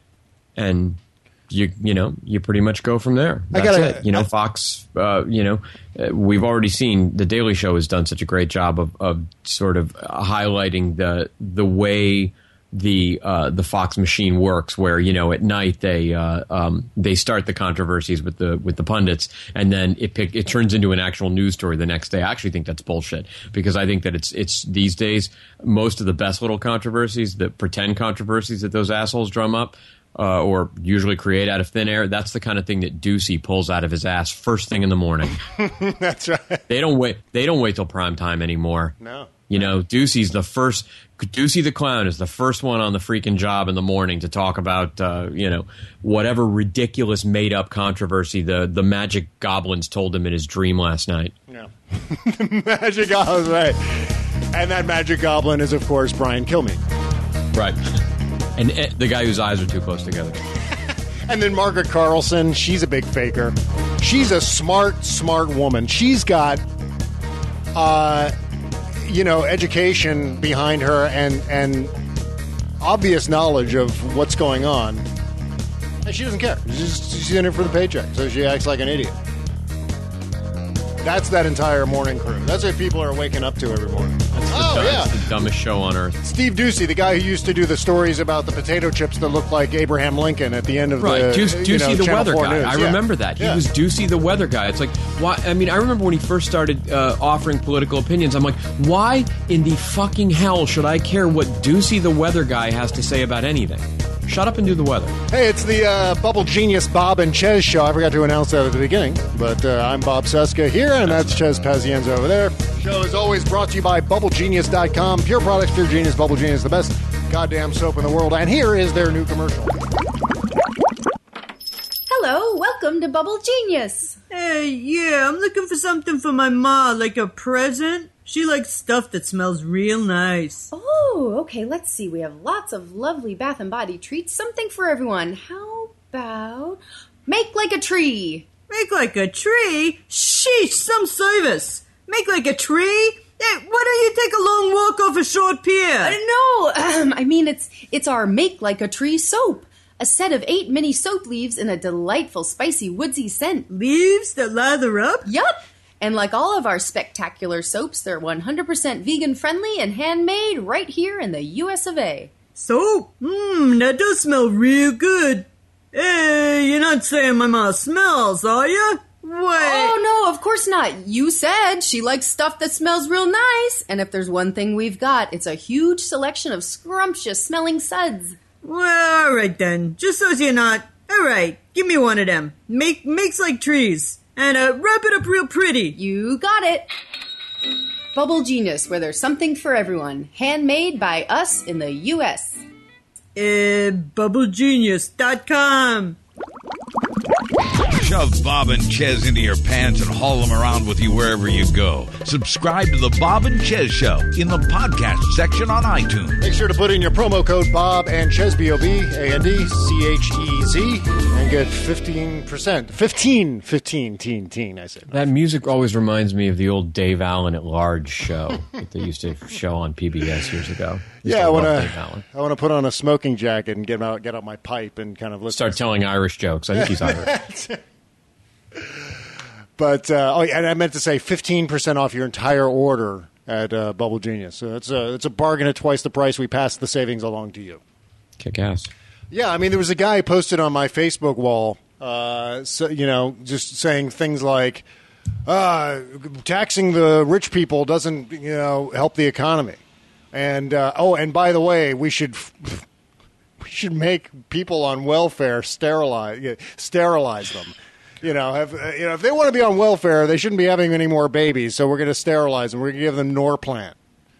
Speaker 6: and you you know you pretty much go from there.
Speaker 5: I
Speaker 6: That's
Speaker 5: gotta-
Speaker 6: it. You know,
Speaker 5: I-
Speaker 6: Fox. Uh, you know, uh, we've already seen the Daily Show has done such a great job of, of sort of highlighting the the way the uh, the Fox machine works, where you know at night they uh, um, they start the controversies with the with the pundits, and then it pick, it turns into an actual news story the next day. I actually think that's bullshit, because I think that it's it's these days most of the best little controversies, the pretend controversies that those assholes drum up. Uh, or usually create out of thin air. That's the kind of thing that Ducey pulls out of his ass first thing in the morning.
Speaker 5: That's right.
Speaker 6: They don't wait. They don't wait till prime time anymore.
Speaker 5: No.
Speaker 6: You know, Ducey's the first. Ducey the clown is the first one on the freaking job in the morning to talk about, uh, you know, whatever ridiculous made up controversy the the magic goblins told him in his dream last night.
Speaker 5: Yeah. Magic Goblin, right. And that magic goblin is, of course, Brian Kilmeade.
Speaker 6: Right. And uh, the guy whose eyes are too close together.
Speaker 5: And then Margaret Carlson, she's a big faker. She's a smart, smart woman. She's got, uh, you know, education behind her and, and obvious knowledge of what's going on. And she doesn't care. She's, just, she's in it for the paycheck, so she acts like an idiot. That's that entire morning crew. That's what people are waking up to every morning.
Speaker 6: That's the,
Speaker 5: Oh,
Speaker 6: dumb-
Speaker 5: yeah.
Speaker 6: it's the dumbest show on earth.
Speaker 5: Steve Ducey, the guy who used to do the stories about the potato chips that look like Abraham Lincoln at the end of
Speaker 6: Right,
Speaker 5: the
Speaker 6: Duce,
Speaker 5: you know,
Speaker 6: Ducey the
Speaker 5: Channel
Speaker 6: weather
Speaker 5: four
Speaker 6: guy.
Speaker 5: News.
Speaker 6: I
Speaker 5: Yeah.
Speaker 6: remember that. He
Speaker 5: Yeah.
Speaker 6: was Ducey the weather guy. It's like, why? I mean, I remember when he first started uh, offering political opinions. I'm like, why in the fucking hell should I care what Ducey the weather guy has to say about anything? Shut up and do the weather.
Speaker 5: Hey, it's the uh, Bubble Genius Bob and Ches show. I forgot to announce that at the beginning, but uh, I'm Bob Seska here, and that's Ches Pazienza over there. Show is always brought to you by Bubble Genius dot com. Pure products, pure genius. Bubble Genius, the best goddamn soap in the world. And here is their new commercial.
Speaker 13: Hello, welcome to Bubble Genius.
Speaker 14: Hey, yeah, I'm looking for something for my ma, like a present. She likes stuff that smells real nice.
Speaker 13: Oh, okay, let's see. We have lots of lovely Bath and Body treats. Something for everyone. How about Make Like a Tree?
Speaker 14: Make like a tree? Sheesh, some service. Make like a tree? Hey, why don't you take a long walk off a short pier?
Speaker 13: Uh, no, um, I mean, it's it's our Make Like a Tree soap. A set of eight mini soap leaves in a delightful, spicy, woodsy scent.
Speaker 14: Leaves that lather up?
Speaker 13: Yup. And like all of our spectacular soaps, they're one hundred percent vegan-friendly and handmade right here in the U S of A.
Speaker 14: Soap? Mmm, that does smell real good. Hey, you're not saying my mom smells, are you? Wait.
Speaker 13: Oh, no, of course not. You said she likes stuff that smells real nice. And if there's one thing we've got, it's a huge selection of scrumptious-smelling suds.
Speaker 14: Well, all right then. Just so you're not. All right, give me one of them. Make makes like trees. And uh, wrap it up real pretty.
Speaker 13: You got it. Bubble Genius, where there's something for everyone. Handmade by us in the U S
Speaker 14: Uh, bubble genius dot com.
Speaker 1: Shove Bob and Chez into your pants and haul them around with you wherever you go. Subscribe to the Bob and Chez Show in the podcast section on iTunes.
Speaker 5: Make sure to put in your promo code Bob and Chez, B O B A N D C H E Z, and get fifteen percent. fifteen, fifteen, teen, teen, I said.
Speaker 6: That music always reminds me of the old Dave Allen at Large show that they used to show on P B S years ago. Used
Speaker 5: Yeah, I
Speaker 6: to
Speaker 5: want
Speaker 6: love
Speaker 5: to
Speaker 6: Dave Allen.
Speaker 5: I want to put on a smoking jacket and get out, get out my pipe and kind of listen.
Speaker 6: Start telling Irish jokes. I think he's Irish.
Speaker 5: But, uh, oh, yeah, and I meant to say fifteen percent off your entire order at uh, Bubble Genius. So it's a, it's a bargain at twice the price. We pass the savings along to you.
Speaker 6: Kick ass.
Speaker 5: Yeah, I mean, there was a guy posted on my Facebook wall, uh, so, you know, just saying things like, uh, taxing the rich people doesn't, you know, help the economy. And, uh, oh, and by the way, we should... We should make people on welfare sterilize sterilize them. You know, have, you know, if they want to be on welfare, they shouldn't be having any more babies. So we're going to sterilize them. We're going to give them Norplant.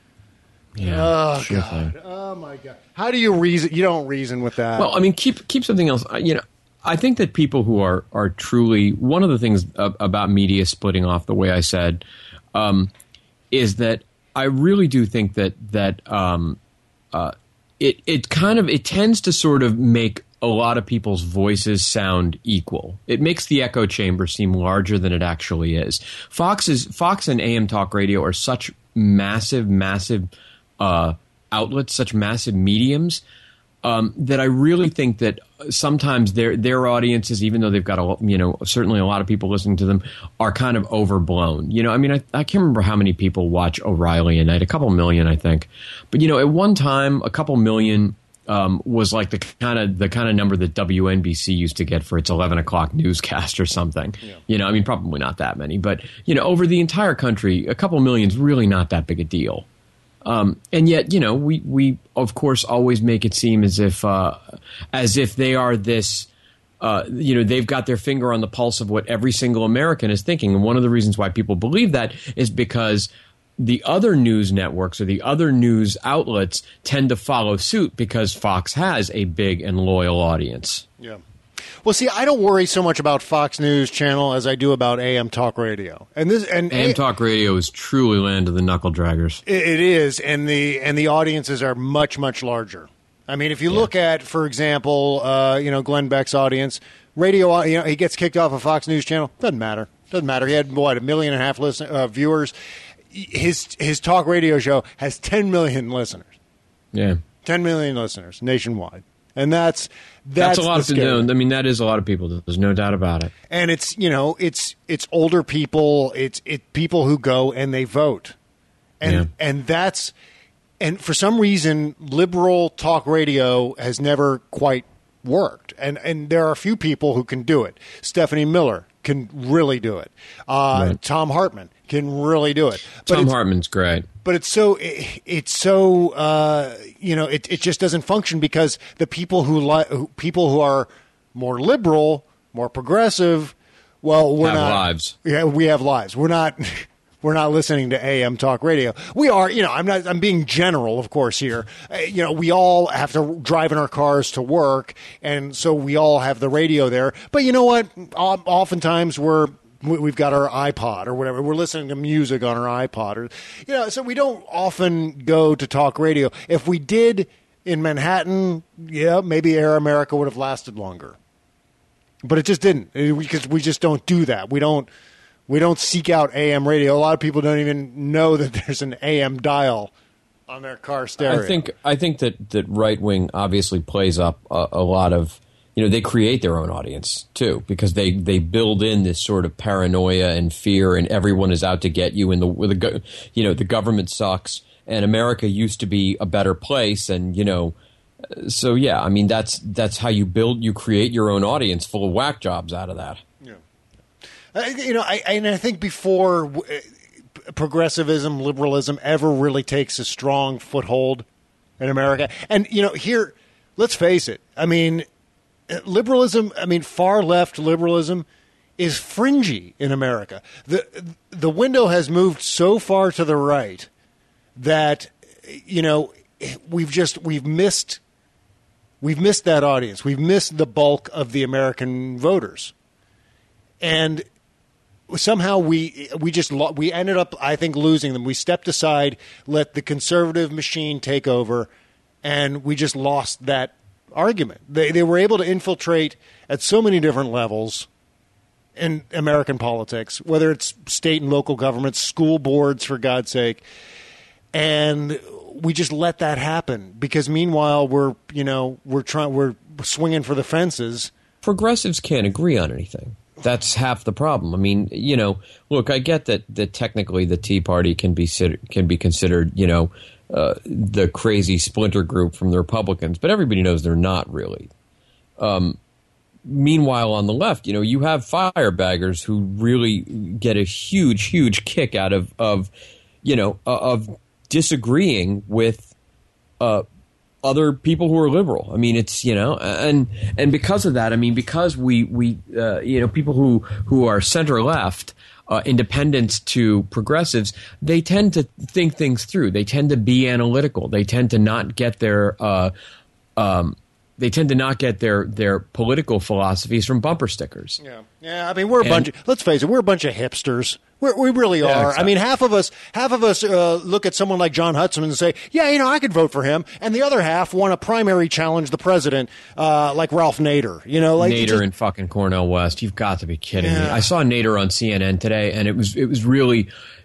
Speaker 6: Yeah.
Speaker 5: Oh
Speaker 6: sure
Speaker 5: God.
Speaker 6: thing.
Speaker 5: Oh my God. How do you reason? You don't reason with that.
Speaker 6: Well, I mean, keep keep something else. You know, I think that people who are are truly one of the things about media splitting off the way I said um, is that I really do think that that. Um, uh, It it kind of it tends to sort of make a lot of people's voices sound equal. It makes the echo chamber seem larger than it actually is. Fox is Fox and A M Talk Radio are such massive, massive uh, outlets, such massive mediums um, that I really think that sometimes their their audiences, even though they've got a you know certainly a lot of people listening to them, are kind of overblown. You know, I mean, I, I can't remember how many people watch O'Reilly a night. A couple million, I think. But you know, at one time, a couple million um, was like the kind of the kind of number that W N B C used to get for its eleven o'clock newscast or something. Yeah. You know, I mean, probably not that many, but you know, over the entire country, a couple million is really not that big a deal. Um, and yet, you know, we, we of course always make it seem as if uh, as if they are this, uh, you know, they've got their finger on the pulse of what every single American is thinking. And one of the reasons why people believe that is because the other news networks or the other news outlets tend to follow suit because Fox has a big and loyal audience.
Speaker 5: Yeah. Well, see, I don't worry so much about Fox News Channel as I do about A M Talk Radio. And this and
Speaker 6: A M Talk Radio is truly land of the knuckle draggers.
Speaker 5: It, it is, and the and the audiences are much much larger. I mean, if you yeah. look at, for example, uh, you know, Glenn Beck's audience, radio, you know, he gets kicked off of Fox News Channel. Doesn't matter. Doesn't matter. He had what a million and a half listen, uh, viewers. His his talk radio show has ten million listeners.
Speaker 6: Yeah,
Speaker 5: ten million listeners nationwide. And that's that's,
Speaker 6: that's a lot of
Speaker 5: people.
Speaker 6: I mean, that is a lot of people. There's no doubt about it.
Speaker 5: And it's you know it's it's older people. It's it people who go and they vote, and
Speaker 6: yeah.
Speaker 5: and that's and for some reason liberal talk radio has never quite worked. And and there are a few people who can do it. Stephanie Miller can really do it. Uh,
Speaker 6: right.
Speaker 5: Tom Hartman can really do it.
Speaker 6: But Tom Hartman's great.
Speaker 5: But it's so it, it's so uh, you know it it just doesn't function because the people who li- people who are more liberal, more progressive, well, we're
Speaker 6: have
Speaker 5: not
Speaker 6: lives.
Speaker 5: Yeah, we have lives. We're not we're not listening to A M Talk Radio. We are, you know, I'm not I'm being general, of course here. Uh, you know, we all have to drive in our cars to work, and so we all have the radio there. But you know what? Oftentimes we're We've got our iPod or whatever. We're listening to music on our iPod, or you know. So we don't often go to talk radio. If we did in Manhattan, yeah, maybe Air America would have lasted longer. But it just didn't because we just don't do that. We don't. We don't seek out A M radio. A lot of people don't even know that there's an A M dial on their car stereo.
Speaker 6: I think I think that, that right wing obviously plays up a, a lot of, you know, they create their own audience too, because they, they build in this sort of paranoia and fear, and everyone is out to get you, and the, with the you know the government sucks, and America used to be a better place, and you know, so yeah, I mean that's that's how you build, you create your own audience full of whack jobs out of that.
Speaker 5: Yeah. Uh, you know, I, and I think before uh, progressivism, liberalism ever really takes a strong foothold in America, and, you know, here, let's face it, I mean, liberalism, I mean, far left liberalism is fringy in America. The, the window has moved so far to the right that, you know, we've just, we've missed, we've missed that audience. We've missed the bulk of the American voters. And somehow we we just lo- we ended up, I think, losing them. We stepped aside, let the conservative machine take over, and we just lost that argument. They they were able to infiltrate at so many different levels in American politics, whether it's state and local governments, school boards, for God's sake, and we just let that happen because meanwhile we're you know we're trying we're swinging for the fences.
Speaker 6: Progressives can't agree on anything. That's half the problem. I mean, you know, look, I get that, that technically the Tea Party can be can be considered, you know, uh, the crazy splinter group from the Republicans, but everybody knows they're not really. Um, meanwhile, on the left, you know, you have firebaggers who really get a huge, huge kick out of, of you know, uh, of disagreeing with uh other people who are liberal. I mean, it's, you know, and and because of that, I mean, because we, we uh, you know, people who, who are center-left, uh, independents to progressives, they tend to think things through. They tend to be analytical. They tend to not get their uh, um, they tend to not get their, their political philosophies from bumper stickers.
Speaker 5: Yeah, yeah. I mean, we're a
Speaker 6: and,
Speaker 5: bunch. Of, let's face it, we're a bunch of hipsters. We're, we really are.
Speaker 6: Yeah, exactly.
Speaker 5: I mean, half of us, half of us uh, look at someone like John Hudson and say, "Yeah, you know, I could vote for him," and the other half want to primary challenge the president, uh, like Ralph Nader. You know, like
Speaker 6: Nader
Speaker 5: just,
Speaker 6: and fucking Cornel West. You've got to be kidding
Speaker 5: yeah.
Speaker 6: me. I saw Nader on C N N today, and it was it was really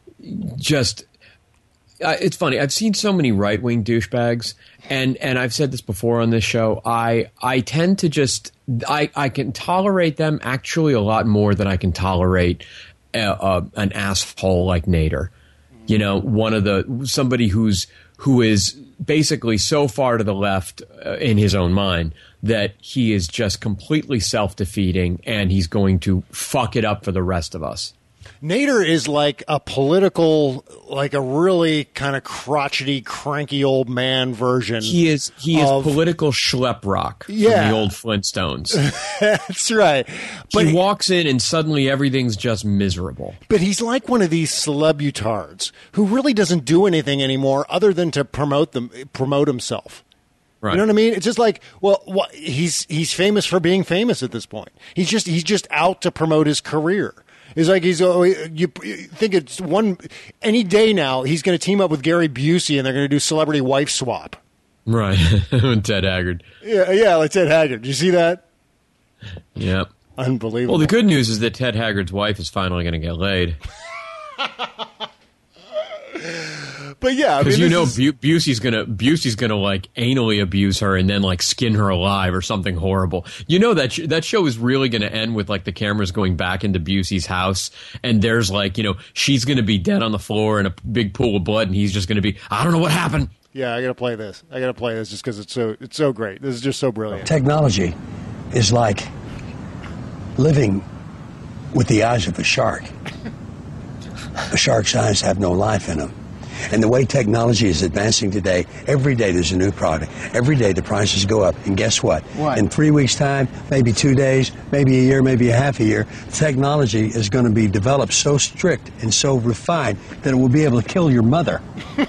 Speaker 6: just. Uh, it's funny. I've seen so many right wing douchebags, and and I've said this before on this show. I I tend to just I I can tolerate them actually a lot more than I can tolerate a, a, an asshole like Nader. You know, one of the somebody who's who is basically so far to the left uh, in his own mind that he is just completely self-defeating, and he's going to fuck it up for the rest of us.
Speaker 5: Nader is like a political, like a really kind of crotchety, cranky old man version.
Speaker 6: He is he is
Speaker 5: of,
Speaker 6: political schlep rock
Speaker 5: yeah.
Speaker 6: from the old Flintstones.
Speaker 5: That's right.
Speaker 6: But he walks in and suddenly everything's just miserable.
Speaker 5: But he's like one of these celebutards who really doesn't do anything anymore other than to promote them, promote himself.
Speaker 6: Right.
Speaker 5: You know what I mean? It's just like, well, what, he's he's famous for being famous at this point. He's just he's just out to promote his career. It's like he's oh, you, you think it's one any day now he's going to team up with Gary Busey and they're going to do celebrity wife swap.
Speaker 6: Right. Ted Haggard.
Speaker 5: Yeah, yeah, like Ted Haggard. Did you see that?
Speaker 6: Yep.
Speaker 5: Unbelievable.
Speaker 6: Well, the good news is that Ted Haggard's wife is finally going to get laid.
Speaker 5: But yeah,
Speaker 6: because
Speaker 5: I mean,
Speaker 6: you know
Speaker 5: is...
Speaker 6: Bu- Busey's gonna Busey's gonna like anally abuse her and then like skin her alive or something horrible. You know that sh- that show is really gonna end with like the cameras going back into Busey's house and there's like you know she's gonna be dead on the floor in a big pool of blood and he's just gonna be I don't know what happened.
Speaker 5: Yeah, I gotta play this. I gotta play this just because it's so it's so great. This is just so brilliant.
Speaker 15: Technology is like living with the eyes of a shark. A shark's eyes have no life in them. And the way technology is advancing today, every day there's a new product. Every day the prices go up. And guess what?
Speaker 5: What?
Speaker 15: In three weeks' time, maybe two days, maybe a year, maybe a half a year, technology is going to be developed so strict and so refined that it will be able to kill your mother.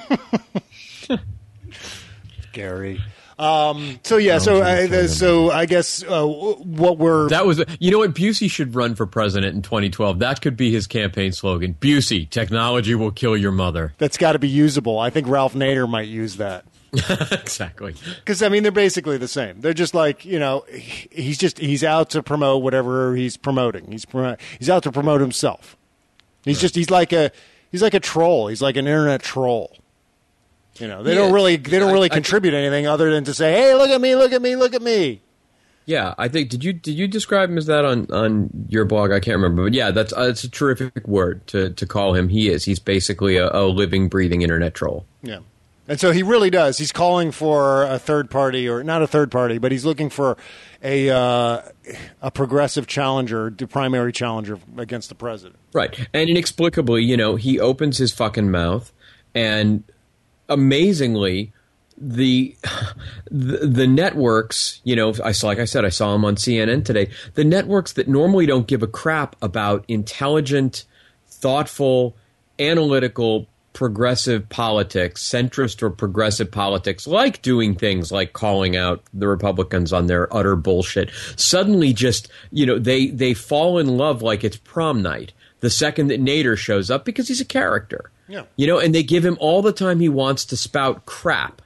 Speaker 5: Gary. Um, so yeah, so I, so I guess uh, what we're
Speaker 6: that was you know what Busey should run for president in twenty twelve. That could be his campaign slogan. Busey, technology will kill your mother.
Speaker 5: That's got to be usable. I think Ralph Nader might use that.
Speaker 6: Exactly.
Speaker 5: Because I mean, they're basically the same. They're just like you know, he's just he's out to promote whatever he's promoting. He's he's out to promote himself. He's right. just he's like a he's like a troll. He's like an internet troll. You know, they yeah, don't really they don't really I, contribute I, anything other than to say, "Hey, look at me, look at me, look at me."
Speaker 6: Yeah, I think did you did you describe him as that on, on your blog? I can't remember, but yeah, that's uh, it's a terrific word to, to call him. He is. He's basically a, a living, breathing internet troll.
Speaker 5: Yeah, and so he really does. He's calling for a third party, or not a third party, but he's looking for a uh, a progressive challenger, the primary challenger against the president.
Speaker 6: Right, and inexplicably, you know, he opens his fucking mouth, and amazingly. The, the the networks, you know, I saw, like I said, I saw him on C N N today. The networks that normally don't give a crap about intelligent, thoughtful, analytical, progressive politics, centrist or progressive politics, like doing things like calling out the Republicans on their utter bullshit, suddenly just, you know, they they fall in love like it's prom night the second that Nader shows up because he's a character.
Speaker 5: Yeah.
Speaker 6: You know, and they give him all the time he wants to spout crap.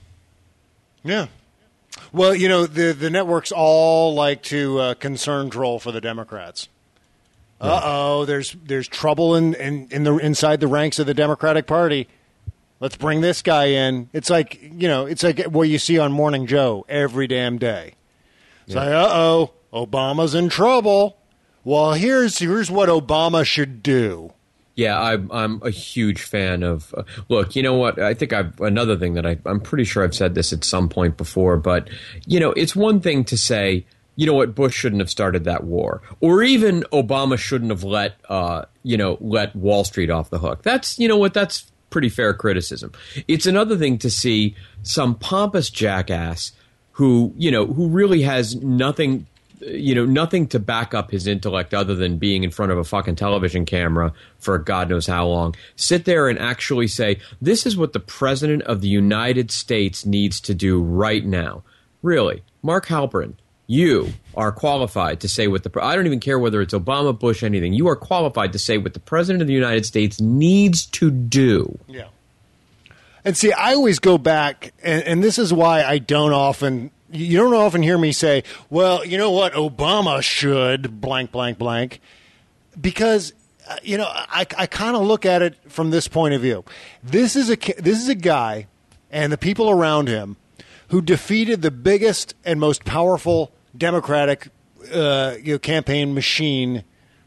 Speaker 5: Yeah. Well, you know, the the networks all like to uh, concern troll for the Democrats. Uh oh, there's there's trouble in, in, in the inside the ranks of the Democratic Party. Let's bring this guy in. It's like, you know, it's like what you see on Morning Joe every damn day. It's yeah. like, uh oh, Obama's in trouble. Well, here's here's what Obama should do.
Speaker 6: Yeah, I'm I'm a huge fan of. Uh, look, you know what? I think I've another thing that I I'm pretty sure I've said this at some point before, but you know, it's one thing to say, you know what, Bush shouldn't have started that war, or even Obama shouldn't have let uh you know let Wall Street off the hook. That's you know what? That's pretty fair criticism. It's another thing to see some pompous jackass who you know who really has nothing. You know, nothing to back up his intellect other than being in front of a fucking television camera for God knows how long. Sit there and actually say, this is what the President of the United States needs to do right now. Really, Mark Halperin, you are qualified to say what the – I don't even care whether it's Obama, Bush, anything. You are qualified to say what the President of the United States needs to do.
Speaker 5: Yeah. And see, I always go back, and, and this is why I don't often – you don't often hear me say, well, you know what, Obama should blank, blank, blank, because, uh, you know, I, I kind of look at it from this point of view. This is a this is a guy and the people around him who defeated the biggest and most powerful Democratic uh, you know, campaign machine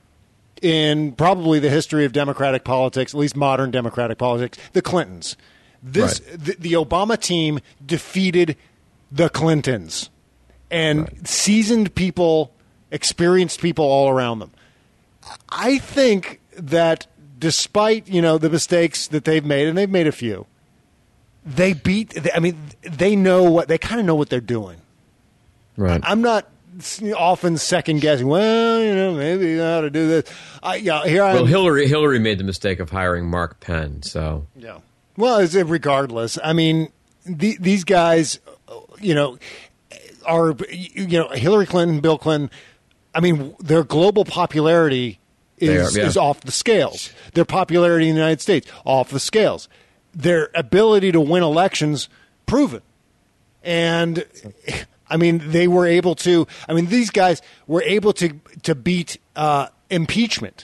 Speaker 5: in probably the history of Democratic politics, at least modern Democratic politics, the Clintons. This right. the, the Obama team defeated the Clintons and right. seasoned people, experienced people all around them. I think that despite, you know, the mistakes that they've made, and they've made a few, they beat, I mean, they know what, they kind of know what they're doing.
Speaker 6: Right.
Speaker 5: I'm not often second guessing, well, you know, maybe you ought to do this. I, yeah, here I
Speaker 6: Well, Hillary, Hillary made the mistake of hiring Mark Penn, so.
Speaker 5: Yeah. Well, it's, regardless, I mean, the, these guys, you know, are, you know, Hillary Clinton, Bill Clinton, I mean, their global popularity is, are, yeah. is off the scales. Their popularity in the United States, off the scales. Their ability to win elections, proven. And, I mean, they were able to, I mean, these guys were able to, to beat uh, impeachment,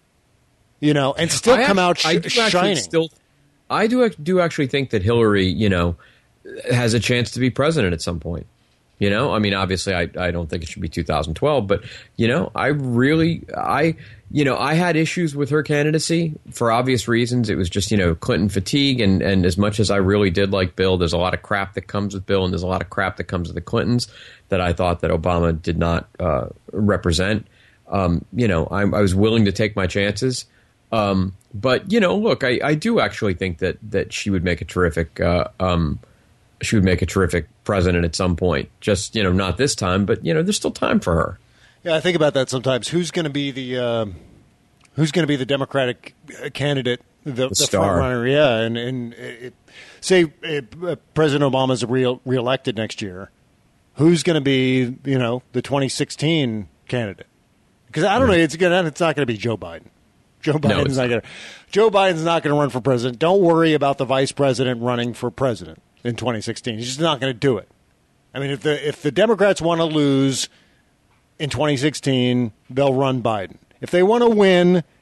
Speaker 5: you know, and still
Speaker 6: I
Speaker 5: come
Speaker 6: actually,
Speaker 5: out sh-
Speaker 6: I
Speaker 5: shining.
Speaker 6: Still, I do, do actually think that Hillary, you know, has a chance to be president at some point. You know, I mean, obviously, I, I don't think it should be two thousand twelve, but, you know, I really, I, you know, I had issues with her candidacy for obvious reasons. It was just, you know, Clinton fatigue. And, and as much as I really did like Bill, there's a lot of crap that comes with Bill and there's a lot of crap that comes with the Clintons that I thought that Obama did not uh, represent. Um, you know, I, I was willing to take my chances. Um, but, you know, look, I, I do actually think that, that she would make a terrific uh, um she would make a terrific president at some point. Just, you know, not this time, but, you know, there's still time for her.
Speaker 5: Yeah, I think about that sometimes. Who's going to be the uh, who's going to be the Democratic candidate, the,
Speaker 6: the,
Speaker 5: the
Speaker 6: star.
Speaker 5: front runner? Yeah, and and it, say it, uh, President Obama's re- reelected next year. Who's going to be, you know, the twenty sixteen candidate? Because I don't know, it's gonna, it's not going to be Joe Biden. Joe Biden's no, not going to. Joe Biden's not going to run for president. Don't worry about the vice president running for president in twenty sixteen. He's just not going to do it. I mean, if the if the Democrats want to lose in twenty sixteen, they'll run Biden. If they want to win,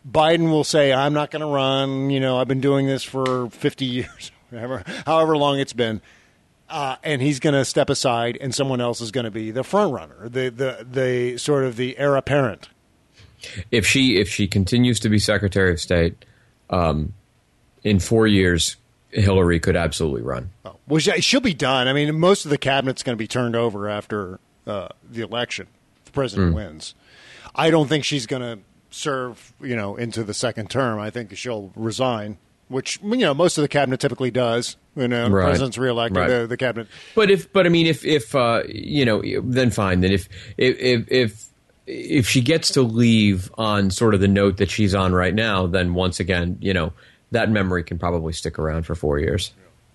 Speaker 5: Biden will say, I'm not going to run. You know, I've been doing this for fifty years, however, however long it's been. Uh, and he's going to step aside, and someone else is going to be the front runner, the, the, the sort of the heir apparent.
Speaker 6: If she if she continues to be Secretary of State, um, in four years, Hillary could absolutely run.
Speaker 5: Oh, well, she'll be done. I mean, most of the cabinet's going to be turned over after uh, the election. If the president mm. wins. I don't think she's going to serve, you know, into the second term. I think she'll resign, which, you know, most of the cabinet typically does. You know, the
Speaker 6: right.
Speaker 5: president's reelected,
Speaker 6: right.
Speaker 5: the, the cabinet.
Speaker 6: But if, but I mean, if, if uh, you know, then fine. Then if, if, if, if she gets to leave on sort of the note that she's on right now, then once again, you know, that memory can probably stick around for four years.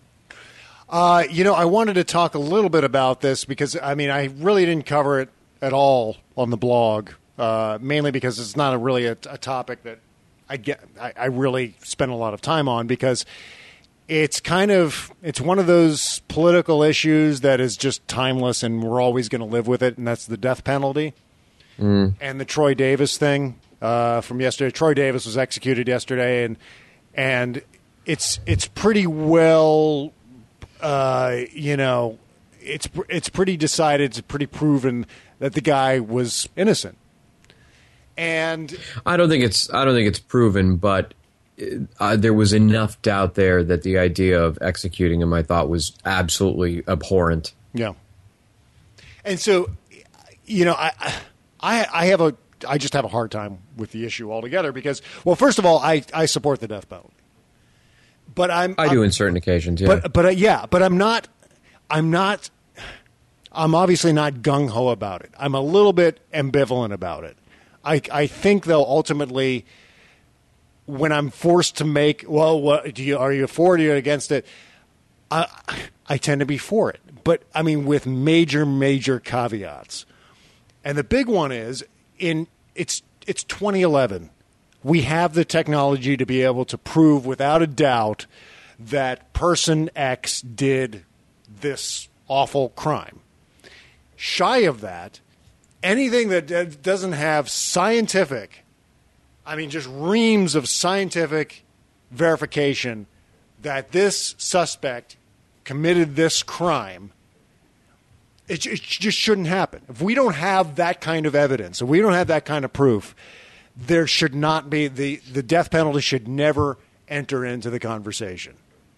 Speaker 5: Uh, you know, I wanted to talk a little bit about this because, I mean, I really didn't cover it at all on the blog, uh, mainly because it's not a really a, a topic that I get. I, I really spend a lot of time on because it's kind of it's one of those political issues that is just timeless, and we're always going to live with it, and that's the death penalty
Speaker 6: mm.
Speaker 5: and the Troy Davis thing uh, from yesterday. Troy Davis was executed yesterday, and and it's it's pretty well, uh, you know, it's it's pretty decided, it's pretty proven that the guy was innocent. And
Speaker 6: I don't think it's I don't think it's proven, but uh, there was enough doubt there that the idea of executing him, I thought, was absolutely abhorrent.
Speaker 5: Yeah. And so, you know, I I I have a I just have a hard time with the issue altogether because, well, first of all, I, I support the death penalty, but I'm
Speaker 6: I do
Speaker 5: I'm,
Speaker 6: in certain occasions, yeah.
Speaker 5: But but uh, yeah, but I'm not I'm not I'm obviously not gung ho about it. I'm a little bit ambivalent about it. I, I think, though, ultimately, when I'm forced to make, well, what, do you, are you for it or are you against it? I, I tend to be for it. But, I mean, with major, major caveats. And the big one is, in it's it's twenty eleven. We have the technology to be able to prove without a doubt that person X did this awful crime. Shy of that, anything that doesn't have scientific, I mean, just reams of scientific verification that this suspect committed this crime, it, it just shouldn't happen. If we don't have that kind of evidence, if we don't have that kind of proof, there should not be, the, the death penalty should never enter into the conversation.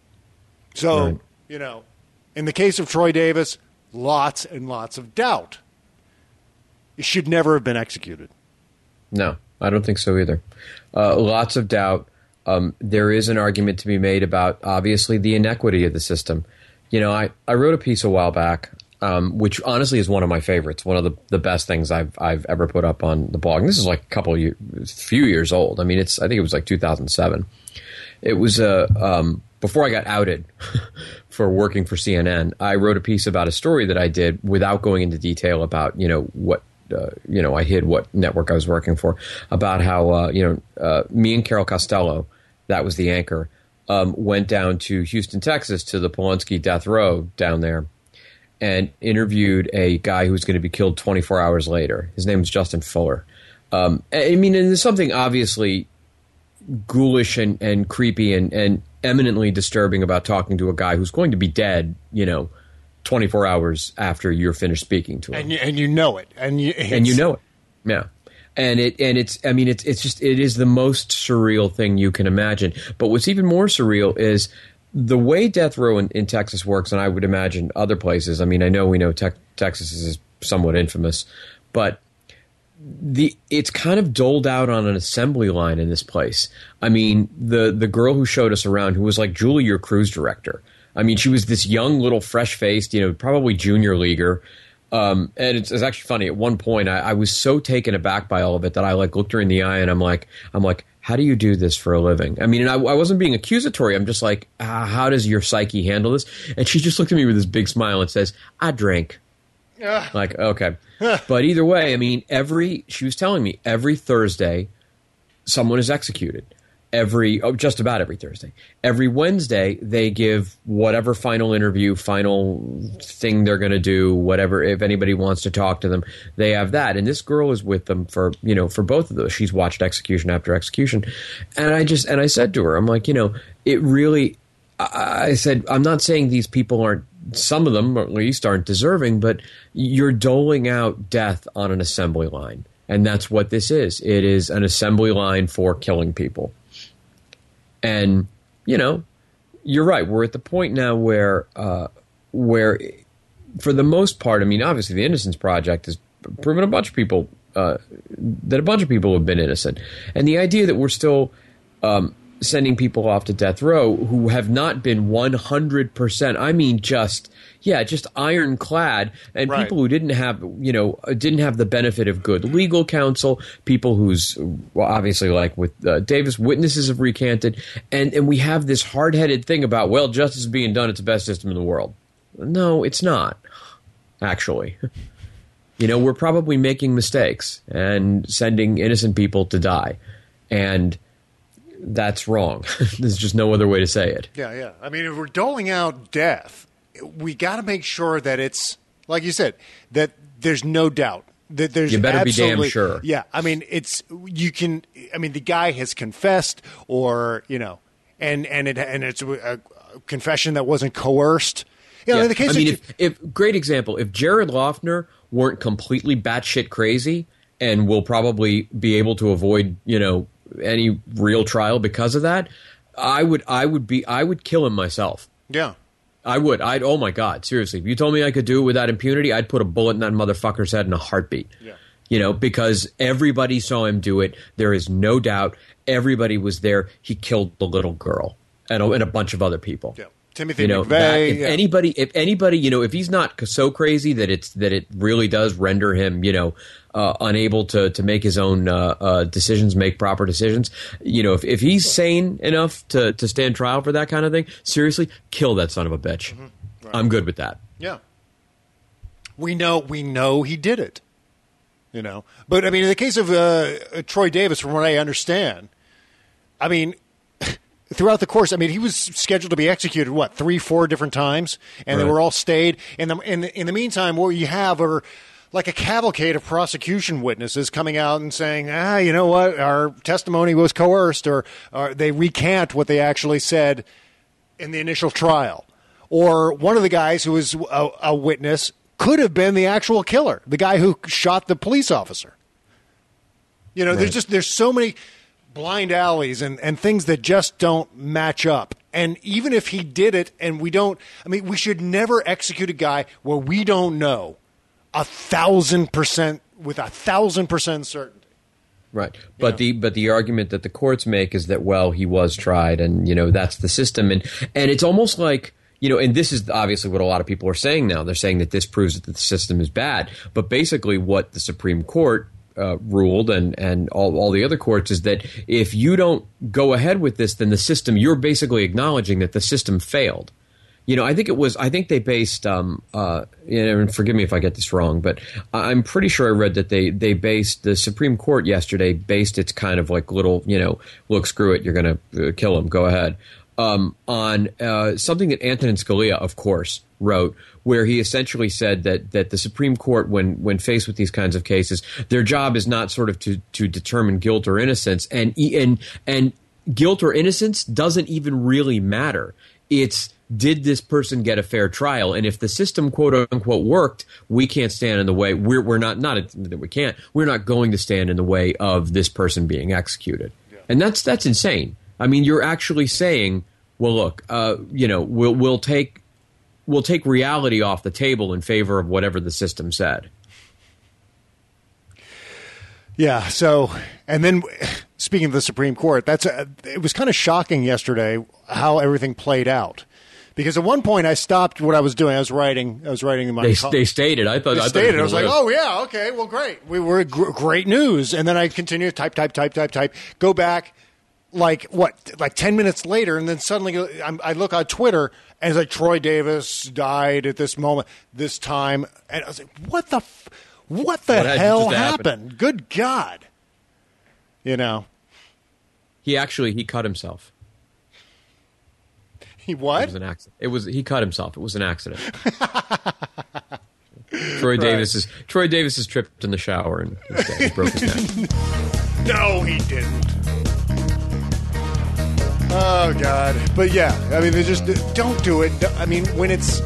Speaker 5: So, right. you know, in the case of Troy Davis, lots and lots of doubt. It should never have been executed.
Speaker 6: No, I don't think so either. Uh, lots of doubt. Um, there is an argument to be made about, obviously, the inequity of the system. You know, I, I wrote a piece a while back, um, which honestly is one of my favorites, one of the, the best things I've I've ever put up on the blog. And this is like a couple of years, few years old. I mean, it's I think it was like two thousand seven. It was a uh, um, before I got outed for working for C N N. I wrote a piece about a story that I did without going into detail about, you know, what. Uh, you know, I hid what network I was working for, about how, uh, you know, uh, me and Carol Costello, that was the anchor, um, went down to Houston, Texas, to the Polunsky death row down there and interviewed a guy who was going to be killed twenty-four hours later. His name was Justin Fuller. Um, I mean, and there's something obviously ghoulish and, and creepy and, and eminently disturbing about talking to a guy who's going to be dead, you know, twenty-four hours after you're finished speaking to him.
Speaker 5: And you, and you know it. And you,
Speaker 6: and you know it. Yeah. And it and it's I mean it's it's just it is the most surreal thing you can imagine. But what's even more surreal is the way death row in, in Texas works, and I would imagine other places. I mean, I know we know te- Texas is somewhat infamous, but the it's kind of doled out on an assembly line in this place. I mean, the the girl who showed us around, who was like Julie, your cruise director. I mean, she was this young little fresh-faced, you know, probably junior leaguer. Um, and it's, it's actually funny. At one point, I, I was so taken aback by all of it that I like looked her in the eye and I'm like, I'm like, how do you do this for a living? I mean, and I, I wasn't being accusatory. I'm just like, ah, how does your psyche handle this? And she just looked at me with this big smile and says, I drink. Uh. Like, okay. But either way, I mean, every, she was telling me every Thursday, someone is executed. every oh, just about every Thursday. Every Wednesday, they give whatever final interview, final thing they're going to do, whatever. If anybody wants to talk to them, they have that. And this girl is with them for you know for both of those. She's watched execution after execution, and I just and I said to her, I'm like, you know, it really. I, I said, I'm not saying these people aren't. Some of them, at least, aren't deserving, but you're doling out death on an assembly line. And that's what this is. It is an assembly line for killing people. And, you know, you're right. We're at the point now where, uh, where for the most part, I mean, obviously the Innocence Project has proven a bunch of people, uh, that a bunch of people have been innocent. And the idea that we're still um, sending people off to death row who have not been one hundred percent, I mean, just, yeah, just ironclad, and right. people who didn't have, you know, didn't have the benefit of good legal counsel, people who's, well, obviously, like with uh, Davis, witnesses have recanted, and, and we have this hard-headed thing about, well, justice is being done, it's the best system in the world. No, it's not, actually. You know, we're probably making mistakes and sending innocent people to die, and that's wrong. There's just no other way to say it.
Speaker 5: Yeah, yeah. I mean, if we're doling out death, we got to make sure that it's, like you said, that there's no doubt. That there's
Speaker 6: you better be damn
Speaker 5: absolutely-
Speaker 6: sure.
Speaker 5: Yeah, I mean, it's, you can, I mean, the guy has confessed or, you know, and, and, it, and it's a confession that wasn't coerced. You know,
Speaker 6: Yeah.
Speaker 5: in the case
Speaker 6: I mean,
Speaker 5: of,
Speaker 6: if, if great example, if Jared Loughner weren't completely batshit crazy and will probably be able to avoid, you know, any real trial because of that, I would, I would be, I would kill him myself.
Speaker 5: yeah.
Speaker 6: I would. I'd. Oh my God! Seriously, if you told me I could do it without impunity, I'd put a bullet in that motherfucker's head in a heartbeat.
Speaker 5: Yeah.
Speaker 6: You know, because everybody saw him do it. There is no doubt. Everybody was there. He killed the little girl and a, and a bunch of other people.
Speaker 5: Yeah. Timothy
Speaker 6: You know,
Speaker 5: McVeigh.
Speaker 6: that, if
Speaker 5: yeah.
Speaker 6: anybody, if anybody, you know, if he's not so crazy that it's that it really does render him, you know, uh, unable to to make his own uh, uh, decisions, make proper decisions. You know, if, if he's sane enough to to stand trial for that kind of thing, seriously, kill that son of a bitch.
Speaker 5: Mm-hmm. Right.
Speaker 6: I'm good with that.
Speaker 5: Yeah. We know we know he did it. You know. But I mean, in the case of uh, Troy Davis, from what I understand, I mean, throughout the course, I mean, he was scheduled to be executed, what, three, four different times? And
Speaker 6: Right.
Speaker 5: they were all stayed. And the, in, the, in the meantime, what you have are like a cavalcade of prosecution witnesses coming out and saying, ah, you know what, our testimony was coerced, or, or they recant what they actually said in the initial trial. Or one of the guys who was a, a witness could have been the actual killer, the guy who shot the police officer. You know,
Speaker 6: Right.
Speaker 5: there's just there's so many blind alleys and, and things that just don't match up. And even if he did it and we don't, I mean, we should never execute a guy where we don't know a thousand percent with a thousand percent certainty.
Speaker 6: Right. But the but the argument that the courts make is that, well, he was tried, and, you know, that's the system. And and it's almost like, you know, and this is obviously what a lot of people are saying now. They're saying that this proves that the system is bad. But basically what the Supreme Court uh, ruled, and, and all, all the other courts, is that if you don't go ahead with this, then the system, you're basically acknowledging that the system failed. You know, I think it was, I think they based, um, uh, you know, and forgive me if I get this wrong, but I'm pretty sure I read that they, they based, the Supreme Court yesterday based its kind of like little, you know, look, screw it, you're going to uh, kill him, go ahead, um, on uh, something that Antonin Scalia, of course, wrote, where he essentially said that that the Supreme Court, when when faced with these kinds of cases, their job is not sort of to to determine guilt or innocence, and and and guilt or innocence doesn't even really matter. It's, did this person get a fair trial? And if the system, quote unquote, worked, we can't stand in the way. We're we're not not that we can't. We're not going to stand in the way of this person being executed. Yeah. And that's that's insane. I mean, you're actually saying, well, look, uh, you know, we'll we'll take we'll take reality off the table in favor of whatever the system said.
Speaker 5: Yeah. So, and then speaking of the Supreme Court, that's a, it was kind of shocking yesterday how everything played out. Because at one point I stopped what I was doing. I was writing. I was writing my.
Speaker 6: They,
Speaker 5: col-
Speaker 6: they stated. I thought.
Speaker 5: They
Speaker 6: I thought
Speaker 5: stated.
Speaker 6: it
Speaker 5: I was like,
Speaker 6: live.
Speaker 5: oh yeah, okay, well, great. We were gr- great news. And then I continued type, type, type, type, type. Go back, like what, like ten minutes later, and then suddenly I'm, I look on Twitter and it's like Troy Davis died at this moment, this time, and I was like, what the, f- what the
Speaker 6: What had
Speaker 5: hell
Speaker 6: just
Speaker 5: happened?
Speaker 6: happened?
Speaker 5: Good God, you know.
Speaker 6: He actually he cut himself.
Speaker 5: He what?
Speaker 6: It was an accident. It was he cut himself. It was an accident. Troy
Speaker 5: Right.
Speaker 6: Davis is Troy Davis is tripped in the shower and he's dead. He broke his neck.
Speaker 5: No, he didn't. Oh God! But yeah, I mean, they just don't do it. I mean, when it's,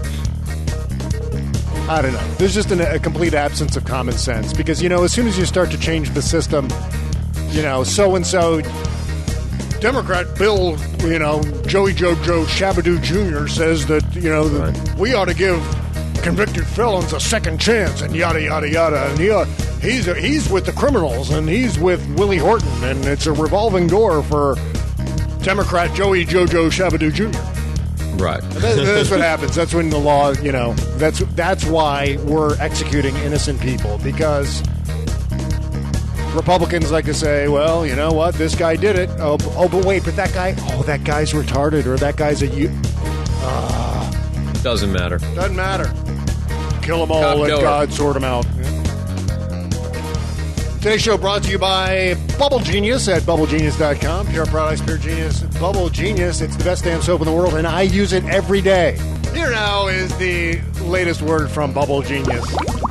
Speaker 5: I don't know. There's just an, a complete absence of common sense because you know, as soon as you start to change the system, you know, so and so, Democrat Bill, you know, Joey Jojo Shabadoo Junior says that you know that
Speaker 6: Right.
Speaker 5: we ought to give convicted felons a second chance and yada yada yada and he ought, he's he's with the criminals and he's with Willie Horton and it's a revolving door for Democrat Joey Jojo Shabadoo Junior
Speaker 6: Right.
Speaker 5: That, that's what happens. That's when the law, you know, that's that's why we're executing innocent people because Republicans like to say, well, you know what, this guy did it. Oh, b- oh but wait, but that guy, oh, that guy's retarded or that guy's a you. Uh,
Speaker 6: Doesn't matter.
Speaker 5: doesn't matter. Kill them all,
Speaker 6: Cop
Speaker 5: let
Speaker 6: killer.
Speaker 5: God sort them out. Today's show brought to you by Bubble Genius at bubble genius dot com. Pure Product Pure Genius. Bubble Genius. It's the best damn soap in the world, and I use it every day. Here now is the latest word from Bubble Genius.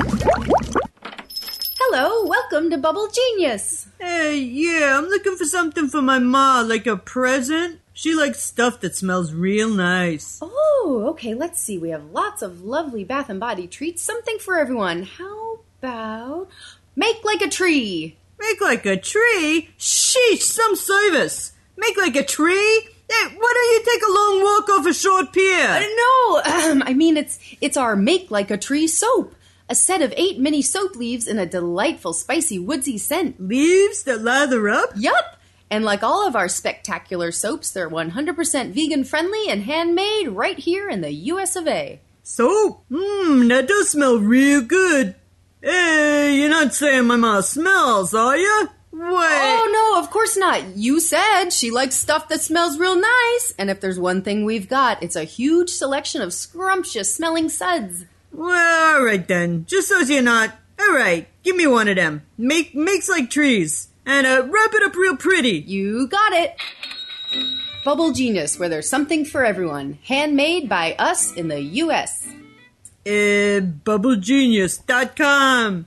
Speaker 13: Hello, welcome to Bubble Genius.
Speaker 14: Hey, yeah, I'm looking for something for my ma, like a present. She likes stuff that smells real nice.
Speaker 13: Oh, okay, let's see. We have lots of lovely Bath and Body treats. Something for everyone. How about make like a tree?
Speaker 14: Make like a tree? Sheesh, some service. Make like a tree? Hey, why don't you take a long walk off a short pier?
Speaker 13: Uh, no, um, I mean it's it's our Make Like a Tree soap. A set of eight mini soap leaves in a delightful, spicy, woodsy scent.
Speaker 14: Leaves that lather up?
Speaker 13: Yup! And like all of our spectacular soaps, they're one hundred percent vegan-friendly and handmade right here in the U S of A.
Speaker 14: Soap? Mmm, that does smell real good. Hey, you're not saying my ma smells, are you? Wait.
Speaker 13: Oh, no, of course not. You said she likes stuff that smells real nice. And if there's one thing we've got, it's a huge selection of scrumptious-smelling suds.
Speaker 14: Well, all right then. Just so's you're not. All right, give me one of them. Make makes like trees. And uh, wrap it up real pretty.
Speaker 13: You got it. Bubble Genius, where there's something for everyone. Handmade by us in the U S
Speaker 14: Uh, bubble genius dot com.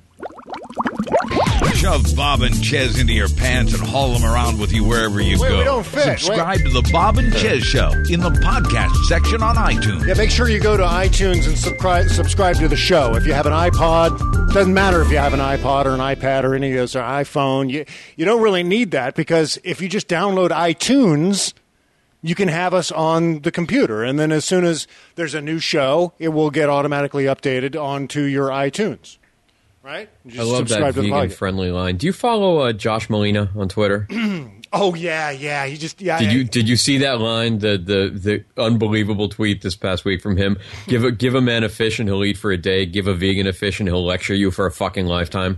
Speaker 1: Shove Bob and Chez into your pants and haul them around with you wherever you
Speaker 5: Wait,
Speaker 1: go.
Speaker 5: we don't fit.
Speaker 1: Subscribe to the Bob and Chez Show in the podcast section on iTunes.
Speaker 5: Yeah, make sure you go to iTunes and subscribe subscribe to the show. If you have an iPod, doesn't matter if you have an iPod or an iPad or any of those or iPhone. You you don't really need that because if you just download iTunes, you can have us on the computer, and then as soon as there's a new show, it will get automatically updated onto your iTunes. Right? Just
Speaker 6: I love that
Speaker 5: subscribe to the podcast.
Speaker 6: vegan-friendly line. Do you follow uh, Josh Molina on Twitter?
Speaker 5: Oh yeah, yeah. He just yeah.
Speaker 6: Did
Speaker 5: I-
Speaker 6: you did you see that line? The the the unbelievable tweet this past week from him. Give a give a man a fish and he'll eat for a day. Give a vegan a fish and he'll lecture you for a fucking lifetime.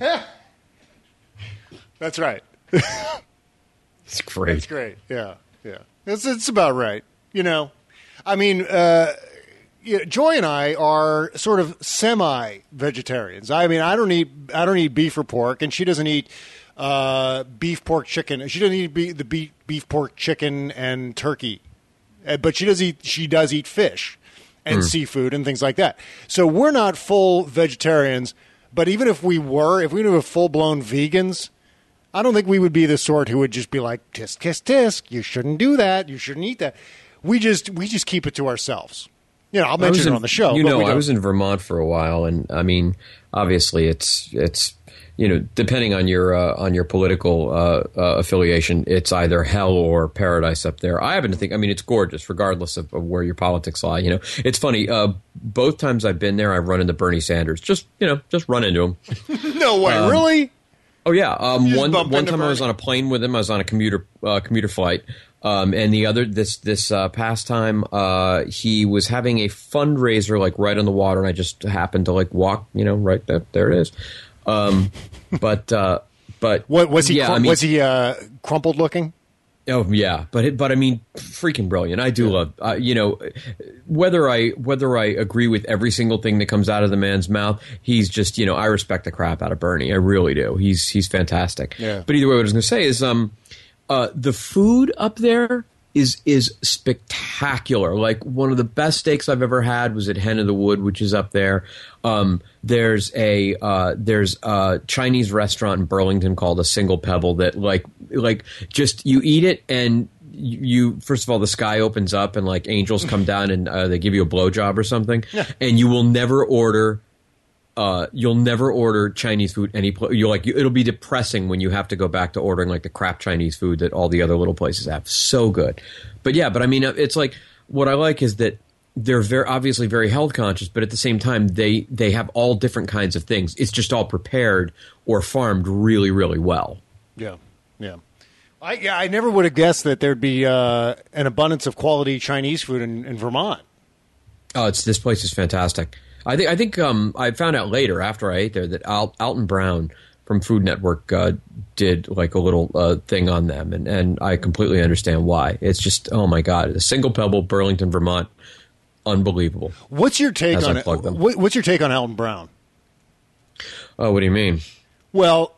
Speaker 5: That's right.
Speaker 6: It's great.
Speaker 5: That's great. Yeah, yeah. It's it's about right. You know, I mean, uh, you know, Joy and I are sort of semi-vegetarians. I mean, I don't eat I don't eat beef or pork, and she doesn't eat uh, beef, pork, chicken. She doesn't eat be- the beef, beef, pork, chicken, and turkey, uh, but she does eat she does eat fish and
Speaker 6: Mm.
Speaker 5: seafood and things like that. So we're not full vegetarians. But even if we were, if we were full blown vegans, I don't think we would be the sort who would just be like, tisk, tisk, tisk, you shouldn't do that, you shouldn't eat that. We just we just keep it to ourselves. You know, I'll
Speaker 6: I was
Speaker 5: mention it
Speaker 6: in-
Speaker 5: on the show.
Speaker 6: You
Speaker 5: but
Speaker 6: know,
Speaker 5: we
Speaker 6: I
Speaker 5: don't.
Speaker 6: was in Vermont for a while, and I mean, obviously, it's it's you know, depending on your uh, on your political uh, uh, affiliation, it's either hell or paradise up there. I happen to think, I mean, it's gorgeous, regardless of, of where your politics lie. You know, it's funny. Uh, both times I've been there, I've run into Bernie Sanders. Just you know, just run into him.
Speaker 5: No way,
Speaker 6: Um,
Speaker 5: really?
Speaker 6: Oh yeah, um,
Speaker 5: You just
Speaker 6: one
Speaker 5: bump
Speaker 6: one
Speaker 5: into
Speaker 6: time I was
Speaker 5: Bernie?
Speaker 6: on a plane with him. I was on a commuter uh, commuter flight, um, and the other this this uh, past time uh, he was having a fundraiser like right on the water, and I just happened to like walk, you know, right there. There it is. Um, but uh, but
Speaker 5: What was he?
Speaker 6: Yeah,
Speaker 5: crum-
Speaker 6: I mean,
Speaker 5: was he uh, crumpled looking?
Speaker 6: Oh yeah, but it, but I mean, freaking brilliant. I do love, uh, you know, whether I whether I agree with every single thing that comes out of the man's mouth. He's just, you know, I respect the crap out of Bernie. I really do. He's he's fantastic.
Speaker 5: Yeah.
Speaker 6: But either way, what I was going to say is, um, uh, the food up there is is spectacular. Like, one of the best steaks I've ever had was at Hen of the Wood, which is up there. Um, there's a uh, there's a Chinese restaurant in Burlington called A Single Pebble that like like just you eat it and you, you first of all the sky opens up and like angels come down and uh, they give you a blowjob or something, yeah. and you will never order. Uh, you'll never order Chinese food any place. You like you, it'll be depressing when you have to go back to ordering like the crap Chinese food that all the other little places have. So good, but yeah, but I mean, it's like what I like is that they're very obviously very health conscious, but at the same time they they have all different kinds of things. It's just all prepared or farmed really really well.
Speaker 5: Yeah, yeah. I yeah I never would have guessed that there'd be uh, an abundance of quality Chinese food in, in Vermont.
Speaker 6: Oh, it's this place is fantastic. I think I think um, I found out later after I ate there that Al- Alton Brown from Food Network uh, did like a little uh, thing on them, and, and I completely understand why. It's just, oh my God, A Single Pebble, Burlington, Vermont, unbelievable.
Speaker 5: What's your take on it? What's your take on Alton Brown?
Speaker 6: Oh, what do you mean?
Speaker 5: Well,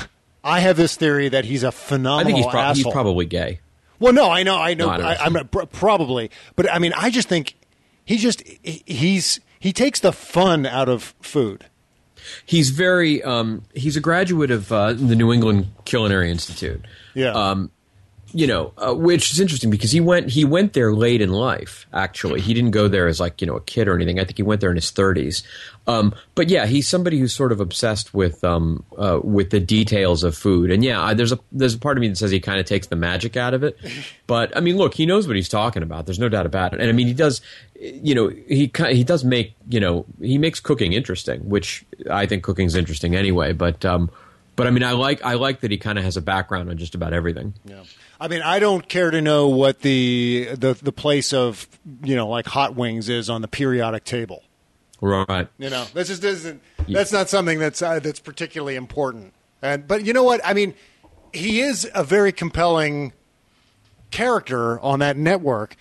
Speaker 5: I have this theory that he's a phenomenal
Speaker 6: I think he's, pro-
Speaker 5: asshole.
Speaker 6: he's probably gay.
Speaker 5: Well, no, I know, I know,
Speaker 6: no, I
Speaker 5: I, I'm not, probably, but I mean, I just think he just he's. He takes the fun out of food.
Speaker 6: He's very um, – he's a graduate of uh, the New England Culinary Institute.
Speaker 5: Yeah.
Speaker 6: Um, you know, uh, which is interesting because he went he went there late in life, actually. He didn't go there as like, you know, a kid or anything. I think he went there in his thirties. Um, but yeah, he's somebody who's sort of obsessed with um, uh, with the details of food. And yeah, I, there's a there's a part of me that says he kind of takes the magic out of it. But I mean, look, he knows what he's talking about. There's no doubt about it. And I mean, he does, you know, he he does make, you know, he makes cooking interesting, which I think cooking's interesting anyway. But um, but I mean, I like I like that he kind of has a background on just about everything.
Speaker 5: Yeah. I mean, I don't care to know what the, the the place of, you know, like hot wings is on the periodic table.
Speaker 6: Right.
Speaker 5: You know, this just isn't. That's not something that's uh, that's particularly important. And but you know what? I mean, he is a very compelling character on that network.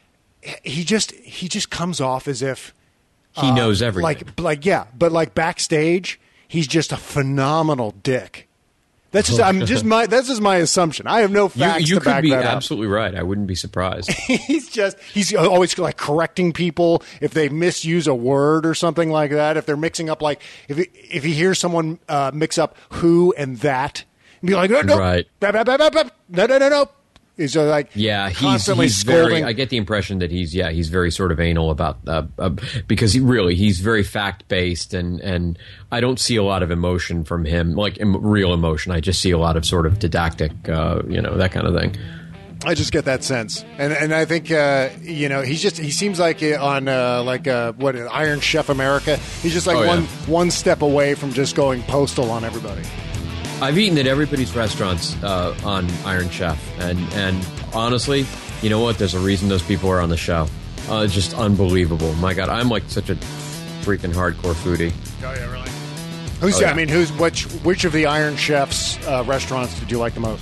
Speaker 5: He just he just comes off as if
Speaker 6: he uh, knows everything.
Speaker 5: Like like yeah, but like backstage, he's just a phenomenal dick. That's just, I'm just my. That's just my assumption. I have no facts
Speaker 6: you, you
Speaker 5: to back
Speaker 6: could be
Speaker 5: that
Speaker 6: absolutely
Speaker 5: up.
Speaker 6: right. I wouldn't be surprised.
Speaker 5: he's just he's always like correcting people if they misuse a word or something like that. If they're mixing up, like if he, if he hears someone uh, mix up who and that, and be like, no, no,
Speaker 6: right,
Speaker 5: no, no, no, no, no. He's uh, like
Speaker 6: yeah, he's,
Speaker 5: constantly
Speaker 6: he's
Speaker 5: scolding.
Speaker 6: Very, I get the impression that he's yeah he's very sort of anal about uh, uh, because he really he's very fact based and and I don't see a lot of emotion from him, like em- real emotion. I just see a lot of sort of didactic, uh, you know, that kind of thing.
Speaker 5: I just get that sense, and and I think uh, you know he's just he seems like on uh, like uh, what Iron Chef America. He's just like
Speaker 6: oh,
Speaker 5: one
Speaker 6: yeah.
Speaker 5: one step away from just going postal on everybody.
Speaker 6: I've eaten at everybody's restaurants uh, on Iron Chef, and, and honestly, you know what? There's a reason those people are on the show. Uh, it's just unbelievable. My God, I'm like such a freaking hardcore foodie.
Speaker 5: Oh yeah, really? Who's?
Speaker 6: Oh, yeah.
Speaker 5: I mean, who's which? Which of the Iron Chef's uh, restaurants did you like the most?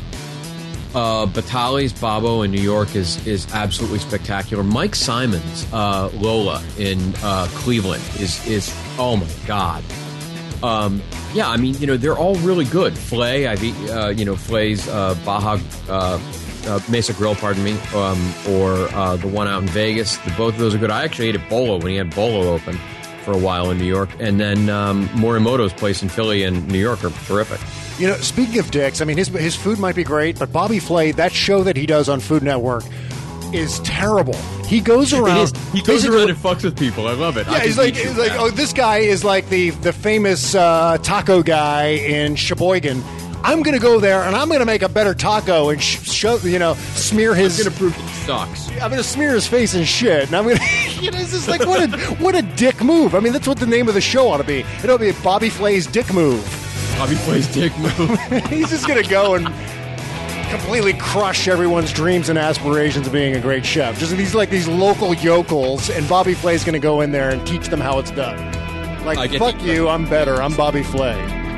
Speaker 6: Uh, Batali's Babbo in New York is is absolutely spectacular. Mike Simon's uh, Lola in uh, Cleveland is is oh my God. Um, yeah, I mean, you know, they're all really good. Flay, I've eaten, uh, you know, Flay's uh, Baja uh, uh, Mesa Grill, pardon me, um, or uh, the one out in Vegas. The, both of those are good. I actually ate at Bolo when he had Bolo open for a while in New York. And then um, Morimoto's place in Philly and New York are terrific.
Speaker 5: You know, speaking of dicks, I mean, his his food might be great, but Bobby Flay, that show that he does on Food Network is terrible. He goes around.
Speaker 6: It is. He goes around and fucks with people. I love it.
Speaker 5: Yeah, he's like, he's like, oh, this guy is like the the famous uh, taco guy in Sheboygan. I'm going to go there and I'm going to make a better taco and sh- show, you know, smear his.
Speaker 6: I'm going to prove he sucks.
Speaker 5: I'm going to smear his face in shit, and I'm going to. You know, it's just like what a what a dick move. I mean, that's what the name of the show ought to be. It'll be Bobby Flay's Dick Move.
Speaker 6: Bobby Flay's Dick Move.
Speaker 5: He's just going to go and completely crush everyone's dreams and aspirations of being a great chef. Just these like these local yokels, and Bobby Flay's going to go in there and teach them how it's done. Like, fuck you, I'm better. I'm Bobby Flay.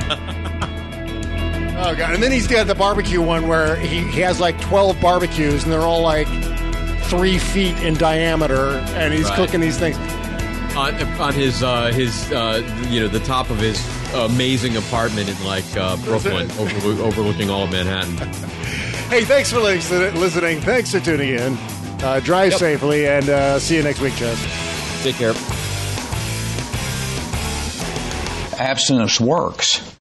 Speaker 5: Oh, God. And then he's got the barbecue one where he, he has like twelve barbecues, and they're all like three feet in diameter, and he's
Speaker 6: right.
Speaker 5: cooking these things.
Speaker 6: On, on his, uh, his uh, you know, the top of his amazing apartment in like uh, Brooklyn, over, overlooking all of Manhattan.
Speaker 5: Hey, thanks for listening. Thanks for tuning in. Uh, drive yep. safely, and uh, see you next week, Chess.
Speaker 6: Take care.
Speaker 4: Abstinence works.